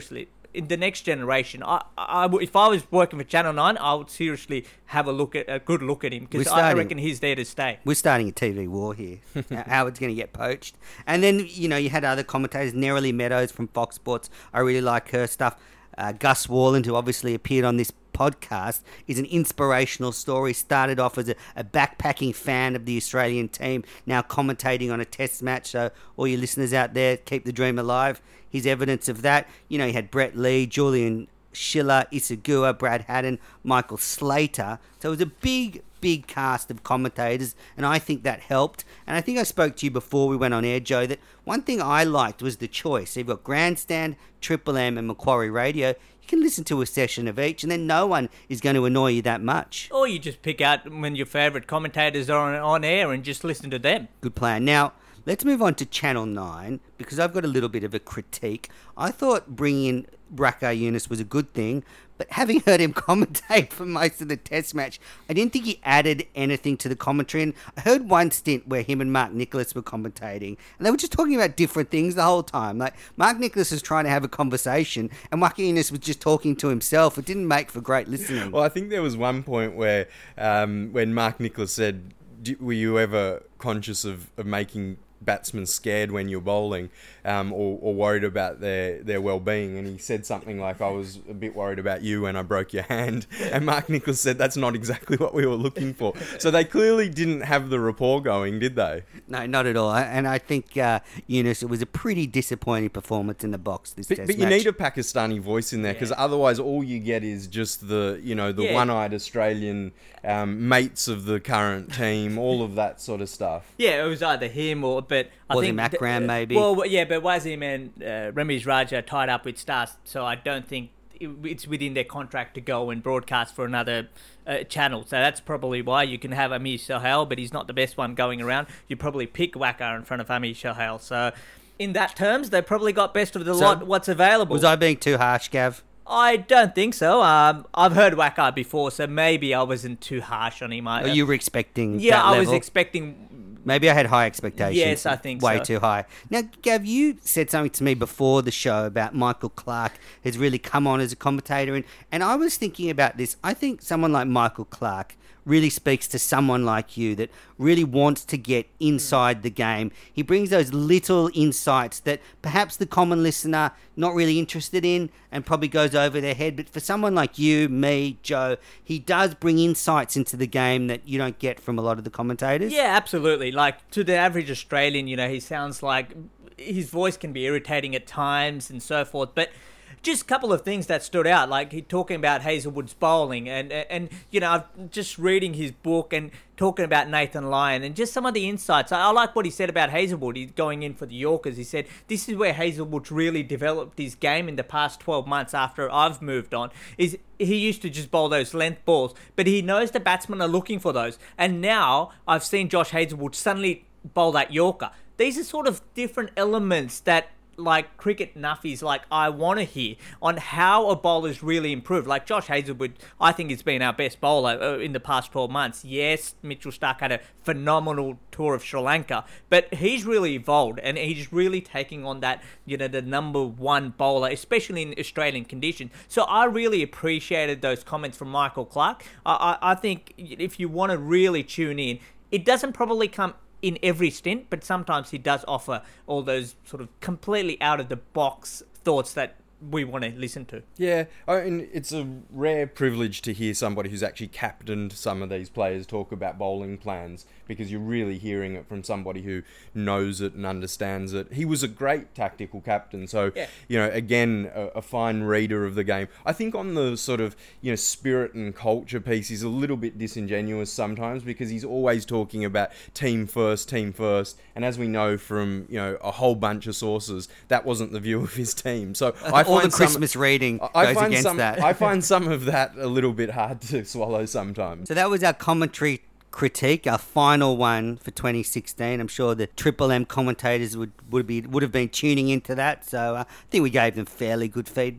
in the next generation, I, I, if I was working for Channel nine, I would seriously have a look at a good look at him because I reckon he's there to stay. We're starting a T V war here. Howard's going to get poached. And then, you know, you had other commentators, Nerily Meadows from Fox Sports. I really like her stuff. Uh, Gus Worland, who obviously appeared on this podcast, is an inspirational story. Started off as a, a backpacking fan of the Australian team, now commentating on a test match. So all you listeners out there, keep the dream alive. He's evidence of that. You know, you had Brett Lee, Julian Schiller, Isagua, Brad Haddon, Michael Slater. So it was a big, big cast of commentators, and I think that helped. And I think I spoke to you before we went on air, Joe, that one thing I liked was the choice. So you've got Grandstand, Triple M, and Macquarie Radio. You can listen to a session of each, and then no one is going to annoy you that much. Or you just pick out when your favourite commentators are on, on air and just listen to them. Good plan. Now, let's move on to Channel nine, because I've got a little bit of a critique. I thought bringing in Brackar Younis was a good thing, but having heard him commentate for most of the test match, I didn't think he added anything to the commentary. And I heard one stint where him and Mark Nicholas were commentating, and they were just talking about different things the whole time. Like, Mark Nicholas was trying to have a conversation, and Brackar Younis was just talking to himself. It didn't make for great listening. Well, I think there was one point where um, when Mark Nicholas said, were you ever conscious of, of making batsmen scared when you're bowling, um, or, or worried about their, their well-being? And he said something like, I was a bit worried about you when I broke your hand. And Mark Nicholas said, that's not exactly what we were looking for. So they clearly didn't have the rapport going, did they? No, not at all. And I think, uh, Younis, it was a pretty disappointing performance in the box this but, test but you match. need a Pakistani voice in there, because Yeah. otherwise all you get is just the, you know, the Yeah. one-eyed Australian um, mates of the current team, all of that sort of stuff. Yeah, it was either him or, but I Wazim think Akram, uh, maybe. Well, yeah, but Wazim and uh, Ramiz Raja tied up with Stars, so I don't think it, it's within their contract to go and broadcast for another uh, channel. So that's probably why you can have Amir Sohail, but he's not the best one going around. You probably pick Wacker in front of Amir Sohail. So in that terms, they probably got best of the So, lot. What's available? Was I being too harsh, Gav? I don't think so. Um, I've heard Wacker before, so maybe I wasn't too harsh on him. I, Or you were expecting yeah, that I level? was expecting. Maybe I had high expectations. Yes, I think Way so. too high. Now, Gav, you said something to me before the show about Michael Clark has really come on as a commentator. And, and I was thinking about this. I think someone like Michael Clark really speaks to someone like you that really wants to get inside the game. He brings those little insights that perhaps the common listener not really interested in and probably goes over their head. But for someone like you, me, Joe, he does bring insights into the game that you don't get from a lot of the commentators. Yeah, absolutely. Like, to the average Australian, you know, he sounds like his voice can be irritating at times and so forth, but just a couple of things that stood out, like he talking about Hazelwood's bowling and, and, and you know, just reading his book and talking about Nathan Lyon and just some of the insights. I, I like what he said about Hazelwood. He's going in for the Yorkers. He said, this is where Hazelwood's really developed his game in the past twelve months after I've moved on. Is he used to just bowl those length balls, but he knows the batsmen are looking for those. And now I've seen Josh Hazelwood suddenly bowl that Yorker. These are sort of different elements that, like, cricket nuffies like I want to hear on how a bowler's really improved. Like Josh Hazelwood, I think he's been our best bowler uh, in the past twelve months. Yes, Mitchell Stark had a phenomenal tour of Sri Lanka, but he's really evolved and he's really taking on that, you know, the number one bowler, especially in Australian conditions. So I really appreciated those comments from Michael Clark. I, I, I think if you want to really tune in, it doesn't probably come in every stint, but sometimes he does offer all those sort of completely out of the box thoughts that we want to listen to. Yeah, I mean, it's a rare privilege to hear somebody who's actually captained some of these players talk about bowling plans, because you're really hearing it from somebody who knows it and understands it. He was a great tactical captain, so, Yeah. you know, again, a, a fine reader of the game. I think on the sort of, you know, spirit and culture piece, he's a little bit disingenuous sometimes, because he's always talking about team first, team first, and as we know from, you know, a whole bunch of sources, that wasn't the view of his team. So I All find the some- Christmas reading I goes find against some, that. I find some of that a little bit hard to swallow sometimes. So that was our commentary critique, our final one for twenty sixteen. I'm sure the Triple M commentators would, would be would have been tuning into that. So uh, I think we gave them fairly good feedback.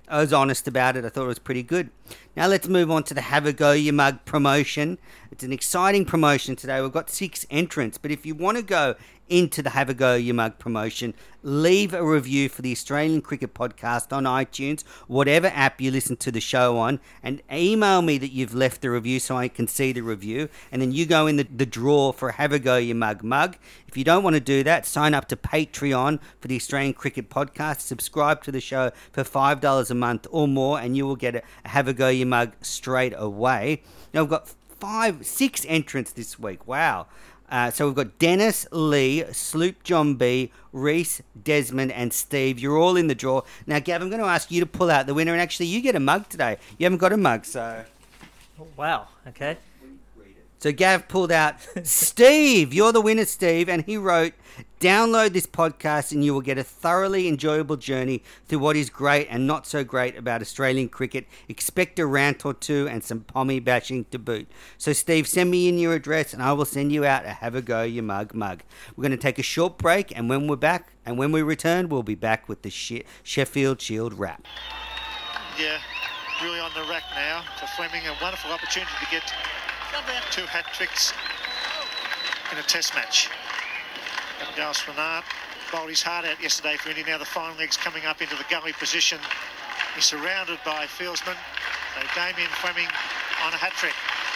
I was honest about it. I thought it was pretty good. Now let's move on to the Have a Go Your Mug promotion. It's an exciting promotion today. We've got six entrants, but if you want to go into the Have a Go Your Mug promotion, leave a review for the Australian Cricket Podcast on iTunes, whatever app you listen to the show on, and email me that you've left the review so I can see the review, and then you go in the, the draw for a Have a Go Your Mug mug. If you don't want to do that, sign up to Patreon for the Australian Cricket Podcast, subscribe to the show for five dollars a month or more, and you will get a Have a Go Your Mug straight away. Now we've got five, six entrants this week. Wow. Uh, so we've got Dennis, Lee, Sloop John B, Reese, Desmond, and Steve. You're all in the draw. Now, Gav, I'm going to ask you to pull out the winner, and actually you get a mug today. You haven't got a mug, so... Oh, wow, okay. So Gav pulled out Steve. You're the winner, Steve. And he wrote, download this podcast and you will get a thoroughly enjoyable journey through what is great and not so great about Australian cricket. Expect a rant or two and some pommy bashing to boot. So Steve, send me in your address and I will send you out a Have a Go Your Mug mug. We're going to take a short break, and when we're back, and when we return, we'll be back with the she- Sheffield Shield wrap. Yeah, really on the rack now for Fleming. A wonderful opportunity to get two hat-tricks in a test match. Abdul Swanat bowled his heart out yesterday for India. Now the fine legs coming up into the gully position. He's surrounded by fieldsmen. So Damien Fleming on a hat-trick.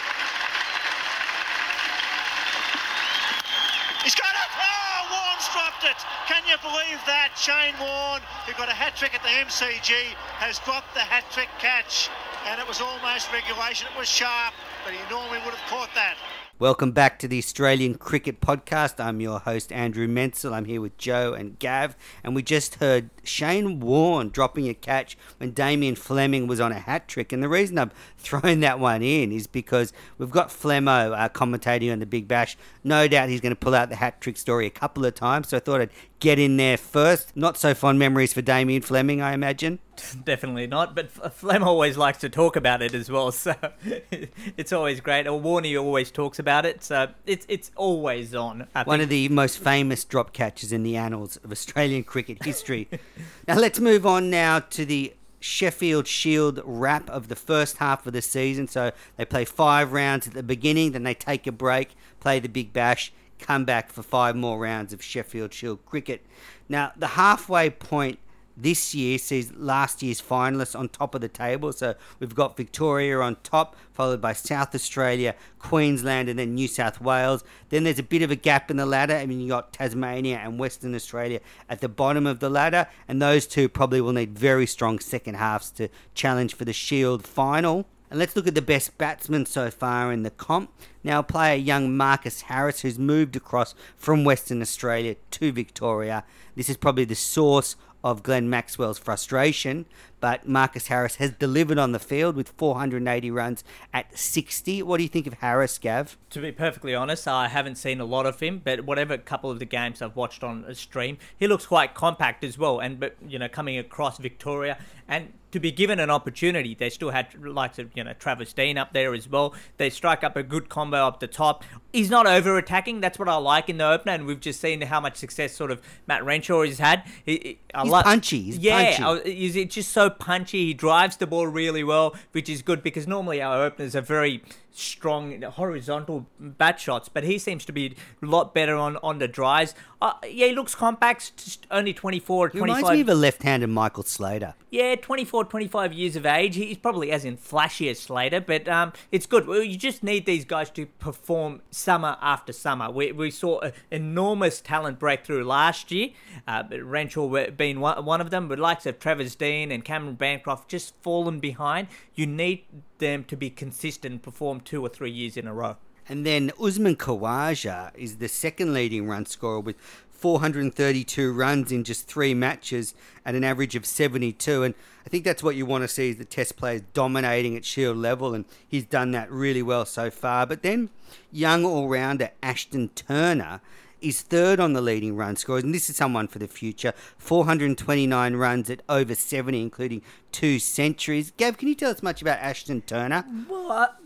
He's got it! Oh, Warne's dropped it! Can you believe that? Shane Warne, who got a hat-trick at the M C G, has dropped the hat-trick catch. And it was almost regulation. It was sharp, but he normally would have caught that. Welcome back to the Australian Cricket Podcast. I'm your host, Andrew Menzel. I'm here with Joe and Gav. And we just heard Shane Warne dropping a catch when Damien Fleming was on a hat-trick. And the reason I've thrown that one in is because we've got Flemmo uh, commentating on the Big Bash. No doubt he's going to pull out the hat-trick story a couple of times. So I thought I'd get in there first. Not so fond memories for Damien Fleming, I imagine. Definitely not, but Flem always likes to talk about it as well, so it's always great. Or Warney always talks about it, so it's it's always on. I One think. of the most famous drop catches in the annals of Australian cricket history. Now let's move on now to the Sheffield Shield wrap of the first half of the season. So they play five rounds at the beginning, then they take a break, play the Big Bash, come back for five more rounds of Sheffield Shield cricket. Now the halfway point this year sees last year's finalists on top of the table. So we've got Victoria on top, followed by South Australia, Queensland, and then New South Wales. Then there's a bit of a gap in the ladder. I mean, you got Tasmania and Western Australia at the bottom of the ladder, and those two probably will need very strong second halves to challenge for the Shield final. And let's look at the best batsman so far in the comp. Now player young Marcus Harris, who's moved across from Western Australia to Victoria. This is probably the source of Glenn Maxwell's frustration, but Marcus Harris has delivered on the field with four hundred eighty runs at sixty. What do you think of Harris, Gav? To be perfectly honest, I haven't seen a lot of him, but whatever couple of the games I've watched on a stream, he looks quite compact as well. And but you know, coming across Victoria, and to be given an opportunity, they still had likes of you know Travis Dean up there as well. They strike up a good combo up the top. He's not over attacking. That's what I like in the opener, and we've just seen how much success sort of Matt Renshaw has had. He, he, I He's lo- punchy. He's yeah, punchy. I- he's just so punchy. He drives the ball really well, which is good because normally our openers are very strong horizontal bat shots, but he seems to be a lot better on, on the drives. Uh, yeah, he looks compact, just only twenty-four, He twenty-five. reminds me of a left-handed Michael Slater. Yeah, twenty-four, twenty-five years of age. He's probably as in flashy as Slater, but um, it's good. Well, you just need these guys to perform summer after summer. We we saw an enormous talent breakthrough last year, uh, but Renshaw being one, one of them, but likes of Travis Dean and Cameron Bancroft just fallen behind. You need them to be consistent and perform two or three years in a row. And then Usman Khawaja is the second leading run scorer with four hundred thirty-two runs in just three matches at an average of seventy-two. And I think that's what you want to see, is the test players dominating at Shield level, and he's done that really well so far. But then young all-rounder Ashton Turner is third on the leading run scorers, and this is someone for the future. four hundred twenty-nine runs at over seventy, including two centuries. Gav, can you tell us much about Ashton Turner? Well, uh,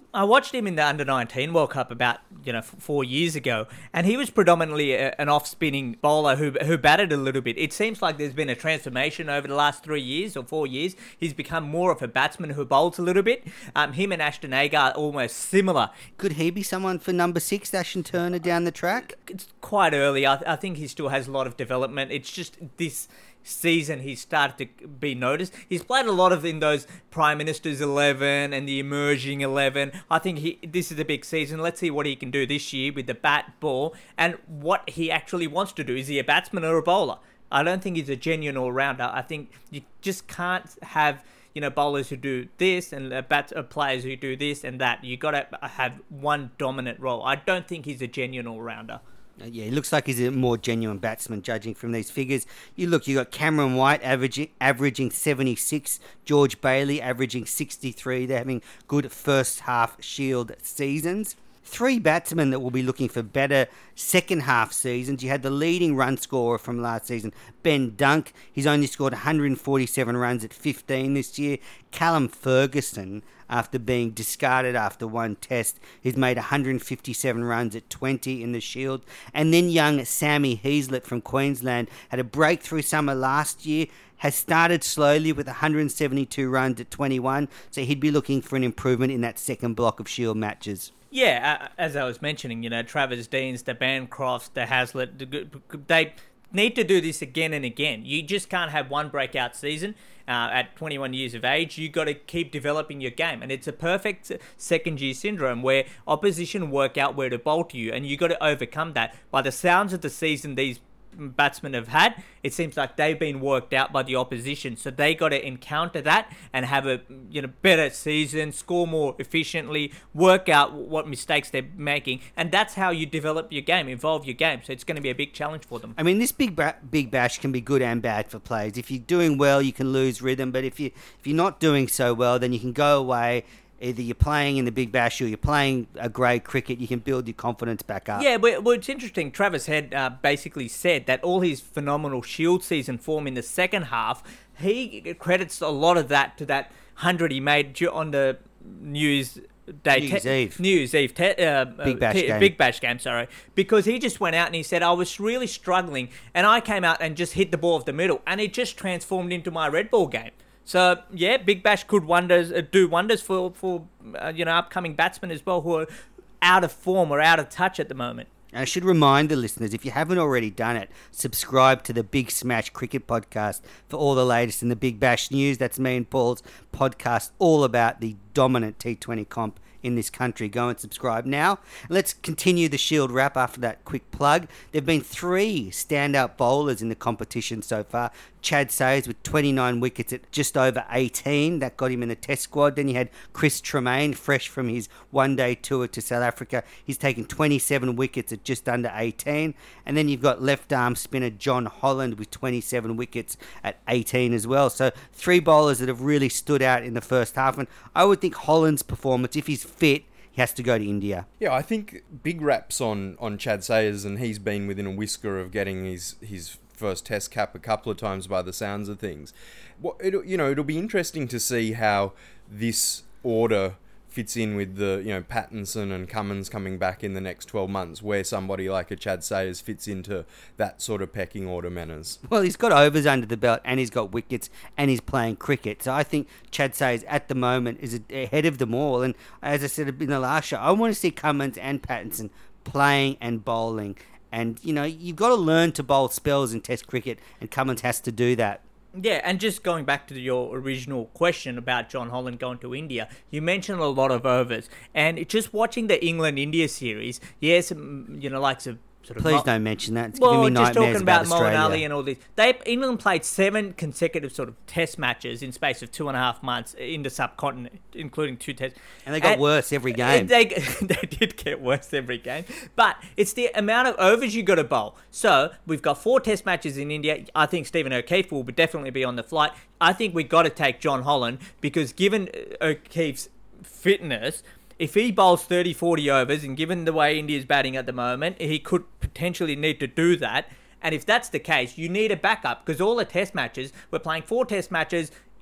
I watched him in the under nineteen World Cup about, you know, f- four years ago, and he was predominantly a, an off-spinning bowler who who batted a little bit. It seems like there's been a transformation over the last three years or four years. He's become more of a batsman who bowls a little bit. Um, him and Ashton Agar are almost similar. Could he be someone for number six, Ashton Turner, down the track? It's quite early. I, I think he still has a lot of development. It's just this season he's started to be noticed. He's played a lot of in those Prime Minister's eleven and the emerging eleven. I think he this is a big season. Let's see what he can do this year with the bat, ball, and what he actually wants to do. Is he a batsman or a bowler? I don't think he's a genuine all-rounder. I think you just can't have, you know, bowlers who do this and uh, bat uh, players who do this and that. You got to have one dominant role. I don't think he's a genuine all-rounder. Yeah, he looks like he's a more genuine batsman, judging from these figures. You look, you got Cameron White averaging averaging seventy-six, George Bailey averaging sixty-three. They're having good first half Shield seasons. Three batsmen that will be looking for better second half seasons. You had the leading run scorer from last season, Ben Dunk. He's only scored one hundred forty-seven runs at fifteen this year. Callum Ferguson, after being discarded after one test, he's made one hundred fifty-seven runs at twenty in the Shield. And then young Sammy Heaslett from Queensland had a breakthrough summer last year, has started slowly with one hundred seventy-two runs at twenty-one, so he'd be looking for an improvement in that second block of Shield matches. Yeah, uh, as I was mentioning, you know, Travis Deans, the Bancrofts, the Haslett, the, they need to do this again and again. You just can't have one breakout season uh, at twenty-one years of age. You got to keep developing your game, and it's a perfect second year syndrome where opposition work out where to bowl to you, and you got to overcome that. By the sounds of the season, these batsmen have had, it seems like they've been worked out by the opposition, so they got to encounter that and have a, you know, better season, score more efficiently, work out what mistakes they're making, and that's how you develop your game, evolve your game. So it's going to be a big challenge for them. I mean, this big ba- big bash can be good and bad for players. If you're doing well, you can lose rhythm, but if you if you're not doing so well, then you can go away. Either you're playing in the Big Bash or you're playing a grade cricket, you can build your confidence back up. Yeah, but well, it's interesting. Travis Head uh, basically said that all his phenomenal Shield season form in the second half, he credits a lot of that to that hundred he made on the News Day New Year's te- Eve. New Year's Eve. Te- uh, Big Bash te- game. Big Bash game, sorry. Because he just went out and he said, I was really struggling, and I came out and just hit the ball off the middle, and it just transformed into my red ball game. So, yeah, Big Bash could wonders uh, do wonders for, for uh, you know, upcoming batsmen as well who are out of form or out of touch at the moment. And I should remind the listeners, if you haven't already done it, subscribe to the Big Smash Cricket Podcast for all the latest in the Big Bash news. That's me and Paul's podcast all about the dominant T twenty comp in this country. Go and subscribe now. Let's continue the Shield wrap after that quick plug. There have been three standout bowlers in the competition so far. Chad Sayers with twenty-nine wickets at just over eighteen. That got him in the test squad. Then you had Chris Tremaine, fresh from his one-day tour to South Africa. He's taken twenty-seven wickets at just under eighteen. And then you've got left-arm spinner John Holland with twenty-seven wickets at eighteen as well. So three bowlers that have really stood out in the first half. And I would think Holland's performance, if he's fit, he has to go to India. Yeah, I think big raps on, on Chad Sayers, and he's been within a whisker of getting his, his first test cap a couple of times by the sounds of things. Well, it'll, you know, it'll be interesting to see how this order fits in with the, you know, Pattinson and Cummins coming back in the next twelve months, where somebody like a Chad Sayers fits into that sort of pecking order manners. Well, he's got overs under the belt and he's got wickets and he's playing cricket. So I think Chad Sayers at the moment is ahead of them all. And as I said in the last show, I want to see Cummins and Pattinson playing and bowling. And, you know, you've got to learn to bowl spells in Test cricket, and Cummins has to do that. Yeah, and just going back to your original question about John Holland going to India, you mentioned a lot of overs, and just watching the England-India series, yes, you know, like some sort of... Please mo- don't mention that. It's well, giving me just nightmares talking about, about Moeen Australia. Ali and all this. They England played seven consecutive sort of test matches in space of two and a half months in the subcontinent, including two tests. And they got and worse every game. They, they did get worse every game. But it's the amount of overs you got to bowl. So we've got four test matches in India. I think Stephen O'Keefe will definitely be on the flight. I think we got to take John Holland because given O'Keefe's fitness, if he bowls thirty, forty overs, and given the way India's batting at the moment, he could potentially need to do that. And if that's the case, you need a backup because all the test matches, we're playing four test matches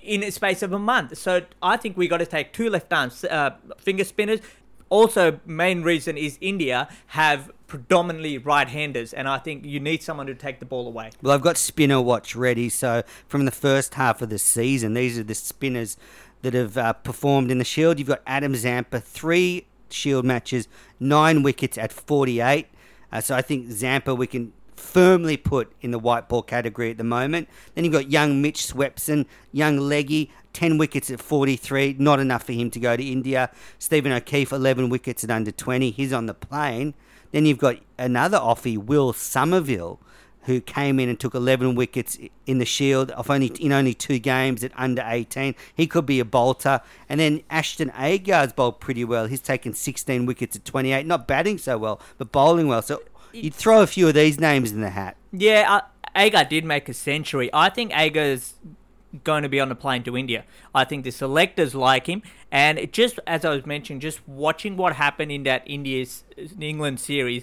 in a space of a month. So I think we got to take two left arm uh, finger spinners. Also, main reason is India have predominantly right-handers, and I think you need someone to take the ball away. Well, I've got Spinner Watch ready. So from the first half of the season, these are the spinners that have uh, performed in the Shield. You've got Adam Zampa, three Shield matches, nine wickets at forty-eight. Uh, so I think Zampa we can firmly put in the white ball category at the moment. Then you've got young Mitch Swepson, young leggy, ten wickets at forty-three, not enough for him to go to India. Stephen O'Keefe, eleven wickets at under twenty, he's on the plane. Then you've got another offie, Will Somerville, who came in and took eleven wickets in the Shield of only in only two games at under eighteen. He could be a bolter. And then Ashton Agar's bowled pretty well. He's taken sixteen wickets at twenty-eight, not batting so well, but bowling well. So you'd throw a few of these names in the hat. Yeah, uh, Agar did make a century. I think Agar's going to be on the plane to India. I think the selectors like him, and it just as I was mentioning, just watching what happened in that India's England series,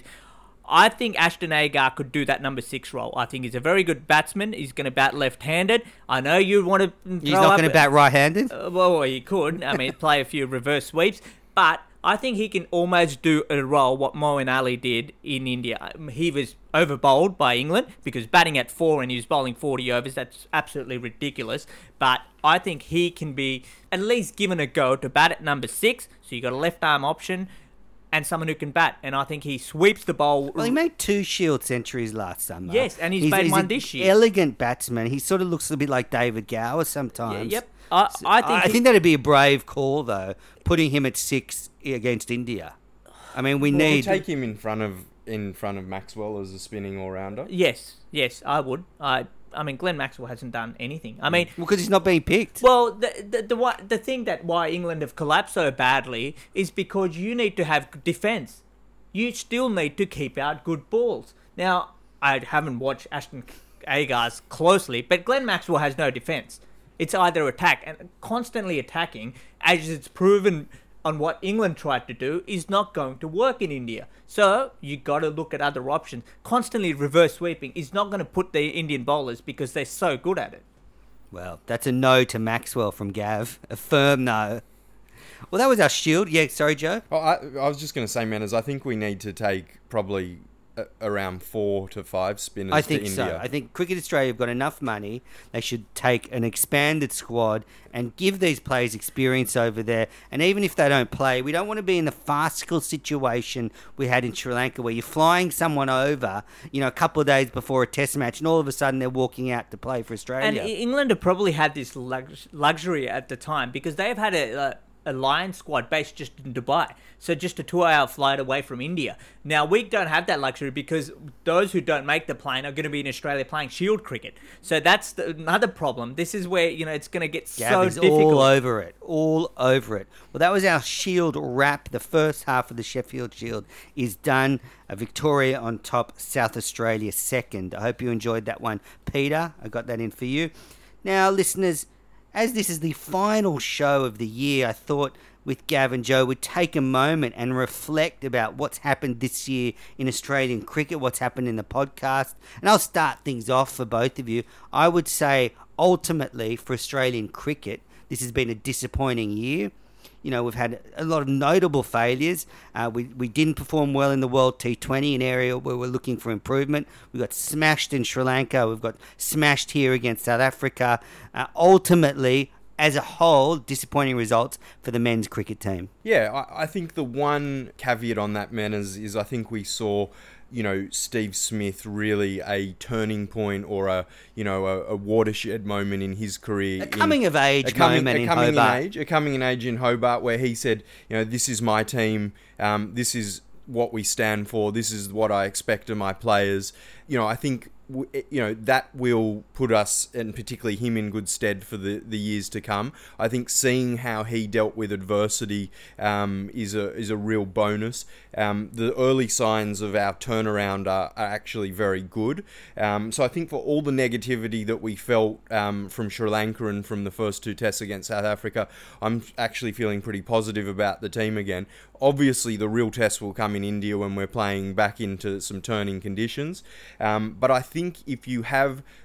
I think Ashton Agar could do that number six role. I think he's a very good batsman. He's going to bat left-handed. I know you want to. He's not going to bat right-handed. Uh, well, he could. I mean, play a few reverse sweeps, but I think he can almost do a role what Moeen Ali did in India. He was over bowled by England because batting at four and he was bowling forty overs. That's absolutely ridiculous. But I think he can be at least given a go to bat at number six. So you got a left arm option and someone who can bat. And I think he sweeps the bowl. Well, he made two Shield centuries last summer. Yes, and he's, he's made he's one an this year. Elegant batsman. He sort of looks a bit like David Gower sometimes. Yeah, yep. I, I think I he, think that'd be a brave call, though, putting him at six against India. I mean, we Well, need... we'll take him in front of in front of Maxwell as a spinning all-rounder. Yes, yes, I would. I I mean, Glenn Maxwell hasn't done anything. I mean... Well, because he's not being picked. Well, the, the, the, the, the thing that why England have collapsed so badly is because you need to have defence. You still need to keep out good balls. Now, I haven't watched Ashton Agar's closely, but Glenn Maxwell has no defence. It's either attack, and constantly attacking, as it's proven on what England tried to do, is not going to work in India. So you got to look at other options. Constantly reverse sweeping is not going to put the Indian bowlers because they're so good at it. Well, that's a no to Maxwell from Gav. A firm no. Well, that was our Shield. Yeah, sorry, Joe. Oh, I, I was just going to say, Manners, I think we need to take probably a, around four to five spinners I think to India. so. I think Cricket Australia have got enough money. They should take an expanded squad and give these players experience over there. And even if they don't play, we don't want to be in the farcical situation we had in Sri Lanka where you're flying someone over, you know, a couple of days before a test match and all of a sudden they're walking out to play for Australia. And England have probably had this lux- luxury at the time because they've had a... Uh, a Lions squad based just in Dubai. So just a two-hour flight away from India. Now, we don't have that luxury because those who don't make the plane are going to be in Australia playing Shield cricket. So that's the, another problem. This is where, you know, it's going to get Gav so is difficult. all over it. All over it. Well, that was our Shield wrap. The first half of the Sheffield Shield is done. Uh, Victoria on top, South Australia second. I hope you enjoyed that one. Peter, I got that in for you. Now, listeners, as this is the final show of the year, I thought with Gav and Joe we'd take a moment and reflect about what's happened this year in Australian cricket, what's happened in the podcast. And I'll start things off for both of you. I would say, ultimately, for Australian cricket, this has been a disappointing year. You know, we've had a lot of notable failures. Uh, we, we didn't perform well in the World T twenty, an area where we're looking for improvement. We got smashed in Sri Lanka. We've got smashed here against South Africa. Uh, ultimately, as a whole, disappointing results for the men's cricket team. Yeah, I, I think the one caveat on that, Manners, is I think we saw, you know, Steve Smith really a turning point or a, you know, a, a watershed moment in his career. A coming in, of age a coming, moment a in coming Hobart. In age, a coming in age in Hobart where he said, you know, this is my team, um, this is what we stand for, this is what I expect of my players. You know, I think, you know, that will put us, and particularly him, in good stead for the, the years to come. I think seeing how he dealt with adversity um, is a is a real bonus. Um, the early signs of our turnaround are, are actually very good. Um, so I think for all the negativity that we felt um, from Sri Lanka and from the first two tests against South Africa, I'm actually feeling pretty positive about the team again. Obviously, the real test will come in India when we're playing back into some turning conditions. Um, but I think if you have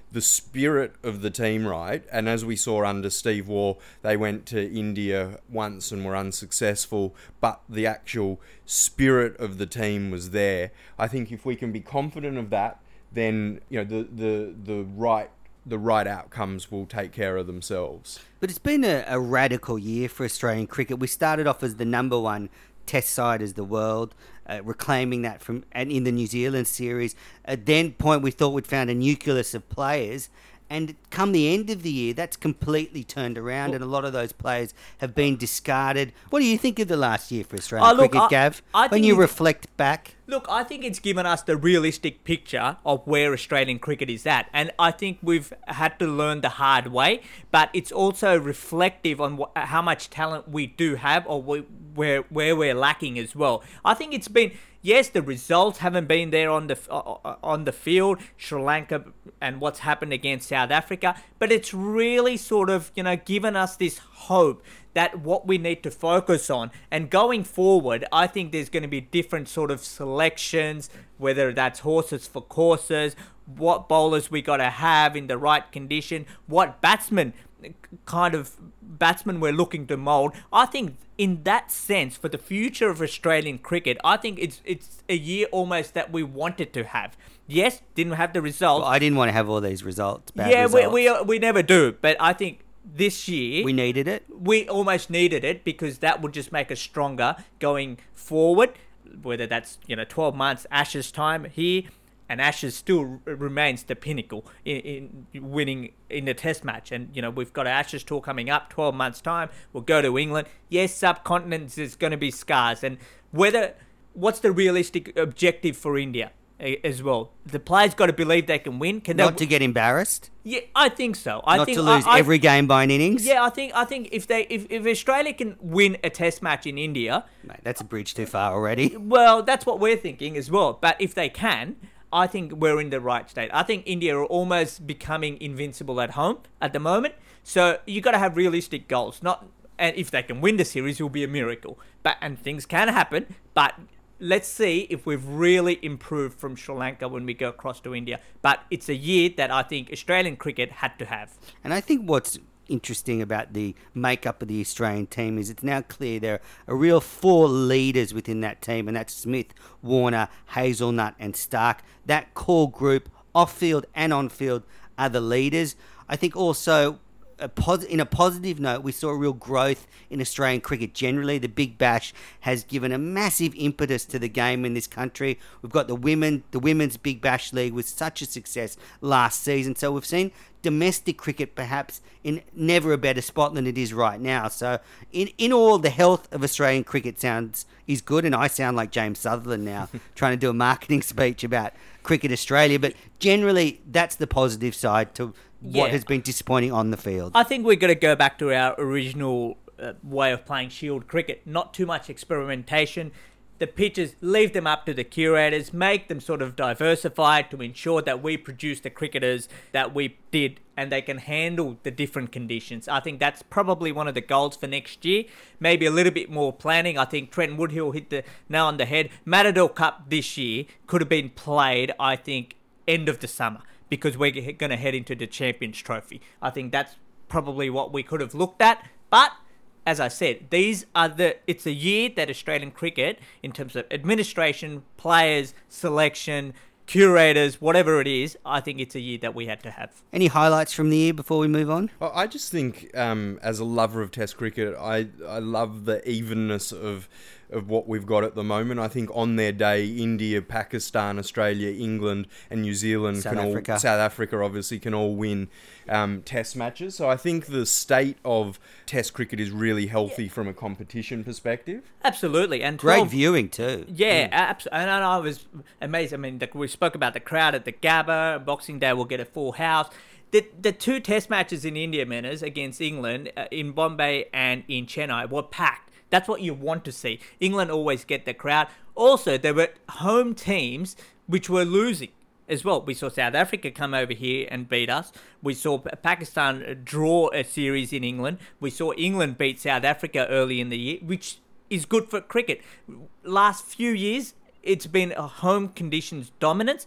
the spirit of the team right. And as we saw under Steve Waugh, they went to India once and were unsuccessful, but the actual spirit of the team was there. I think if we can be confident of that, then you know the the the right the right outcomes will take care of themselves. But it's been a, a radical year for Australian cricket. We started off as the number one test side as the world, uh, reclaiming that from and in the New Zealand series. At then point we thought we'd found a nucleus of players, and come the end of the year, that's completely turned around, and a lot of those players have been discarded. What do you think of the last year for Australian Oh, look, cricket, I- Gav? I when think you it- reflect back, Look, I think it's given us the realistic picture of where Australian cricket is at. And I think we've had to learn the hard way, but it's also reflective on wh- how much talent we do have or we, where where we're lacking as well. I think it's been, yes, the results haven't been there on the uh, on the field, Sri Lanka and what's happened against South Africa, but it's really sort of, you know, given us this hope that what we need to focus on. And going forward, I think there's going to be different sort of selections, whether that's horses for courses, what bowlers we got to have in the right condition, what batsmen kind of batsmen we're looking to mould. I think in that sense, for the future of Australian cricket, I think it's it's a year almost that we wanted to have. Yes, didn't have the results. well, I didn't want to have all these results. Bad yeah, results. we, we we never do, but I think this year we needed it. we almost needed it because that would just make us stronger going forward, whether that's, you know, twelve months, Ashes time here, and Ashes still r- remains the pinnacle in, in winning in the test match. And, you know, we've got an Ashes tour coming up, twelve months time, we'll go to England. Yes, subcontinents is going to be scars, and whether, what's the realistic objective for India a- as well? The players got to believe they can win. Can Not they, to get embarrassed. Yeah, I think so. I Not think to lose I, I, every game by an innings. Yeah, I think I think if they if, if Australia can win a test match in India, Mate, that's a bridge too far already. well, that's what we're thinking as well. But if they can, I think we're in the right state. I think India are almost becoming invincible at home at the moment. So you got to have realistic goals. Not, and if they can win the series, it will be a miracle. But and things can happen. But let's see if we've really improved from Sri Lanka when we go across to India. But it's a year that I think Australian cricket had to have. And I think what's interesting about the makeup of the Australian team is it's now clear there are a real four leaders within that team, and that's Smith, Warner, Hazelnut and Stark. That core group, off-field and on-field, are the leaders. I think also, a pos- in a positive note, we saw a real growth in Australian cricket generally. The Big Bash has given a massive impetus to the game in this country. We've got the women, the Women's Big Bash League was such a success last season. So we've seen domestic cricket perhaps in never a better spot than it is right now. So in, in all, the health of Australian cricket sounds is good, and I sound like James Sutherland now trying to do a marketing speech about Cricket Australia. But generally, that's the positive side to what Yeah. has been disappointing on the field. I think we're going to go back to our original uh, way of playing Shield cricket. Not too much experimentation. The pitches, leave them up to the curators, make them sort of diversified to ensure that we produce the cricketers that we did and they can handle the different conditions. I think that's probably one of the goals for next year. Maybe a little bit more planning. I think Trent Woodhill hit the nail on the head. Matador Cup this year could have been played, I think, end of the summer, because we're going to head into the Champions Trophy. I think that's probably what we could have looked at. But as I said, these are the. It's a year that Australian cricket, in terms of administration, players, selection, curators, whatever it is, I think it's a year that we had to have. Any highlights from the year before we move on? Well, I just think, um, as a lover of Test cricket, I I love the evenness of of what we've got at the moment. I think on their day, India, Pakistan, Australia, England, and New Zealand South can Africa. all South Africa obviously can all win um, Test matches. So I think the state of Test cricket is really healthy from a competition perspective. Absolutely, and Great twelve viewing too. Yeah, absolutely. And I was amazed. I mean, the, we spoke about the crowd at the Gabba. Boxing Day will get a full house. The the two test matches in India, Manners, against England, uh, in Bombay and in Chennai, were packed. That's what you want to see. England always get the crowd. Also, there were home teams which were losing as well. We saw South Africa come over here and beat us. We saw Pakistan draw a series in England. We saw England beat South Africa early in the year, which is good for cricket. Last few years, it's been a home conditions dominance.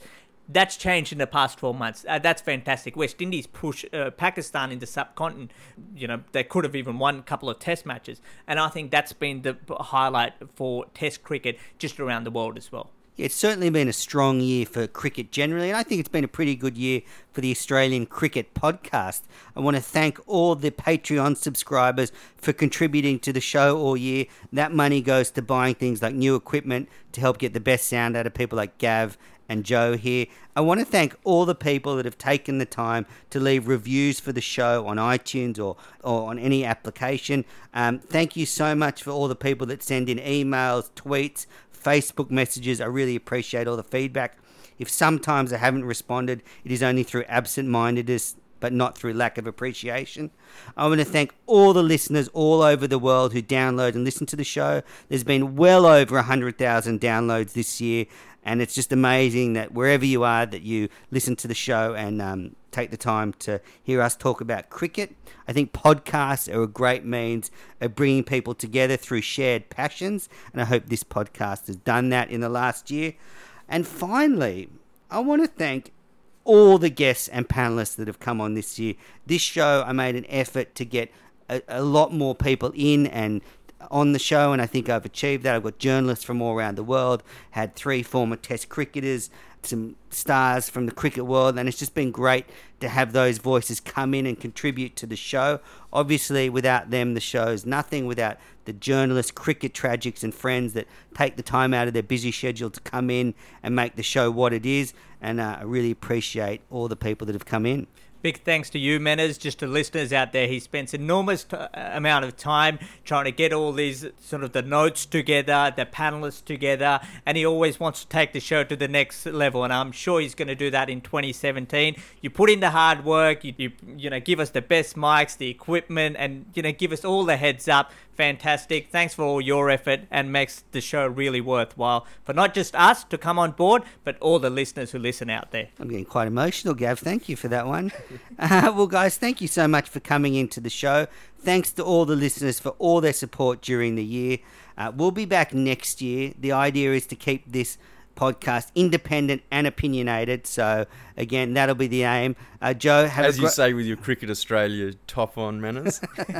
That's changed in the past twelve months. Uh, that's fantastic. West Indies push uh, Pakistan in the subcontinent. You know, they could have even won a couple of test matches. And I think that's been the highlight for test cricket just around the world as well. It's certainly been a strong year for cricket generally, and I think it's been a pretty good year for the Australian Cricket Podcast. I want to thank all the Patreon subscribers for contributing to the show all year. That money goes to buying things like new equipment to help get the best sound out of people like Gav and Joe here. I want to thank all the people that have taken the time to leave reviews for the show on iTunes or, or on any application. Um, thank you so much for all the people that send in emails, tweets, Facebook messages. I really appreciate all the feedback. If sometimes I haven't responded, it is only through absent-mindedness, but not through lack of appreciation. I want to thank all the listeners all over the world who download and listen to the show. There's been well over one hundred thousand downloads this year, and it's just amazing that wherever you are, that you listen to the show and um, take the time to hear us talk about cricket. I think podcasts are a great means of bringing people together through shared passions, and I hope this podcast has done that in the last year. And finally, I want to thank all the guests and panelists that have come on this year. This show, I made an effort to get a, a lot more people in and on the show, and I think I've achieved that. I've got journalists from all around the world, had three former Test cricketers, some stars from the cricket world, and it's just been great to have those voices come in and contribute to the show. Obviously, without them, the show's nothing. Without the journalists, cricket tragics and friends that take the time out of their busy schedule to come in and make the show what it is, and uh, I really appreciate all the people that have come in. Big thanks to you, Menners, just to listeners out there. He spends enormous t- amount of time trying to get all these sort of the notes together, the panelists together, and he always wants to take the show to the next level, and I'm sure he's going to do that in twenty seventeen. You put in the hard work, you, you you know, give us the best mics, the equipment, and you know, give us all the heads up. Fantastic. Thanks for all your effort, and makes the show really worthwhile for not just us to come on board, but all the listeners who listen out there. I'm getting quite emotional, Gav. Thank you for that one. uh, well, guys, thank you so much for coming into the show. Thanks to all the listeners for all their support during the year. Uh, we'll be back next year. The idea is to keep this podcast independent and opinionated, so again, that'll be the aim. uh, Joe, have as a you gr- say with your Cricket Australia top on, Manners.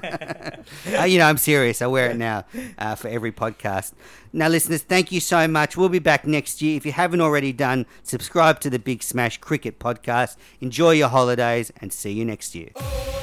uh, you know, I'm serious. I wear it now uh, for every podcast. Now, listeners, thank you so much. We'll be back next year. If you haven't already done, subscribe to the Big Smash Cricket Podcast. Enjoy your holidays, and see you next year.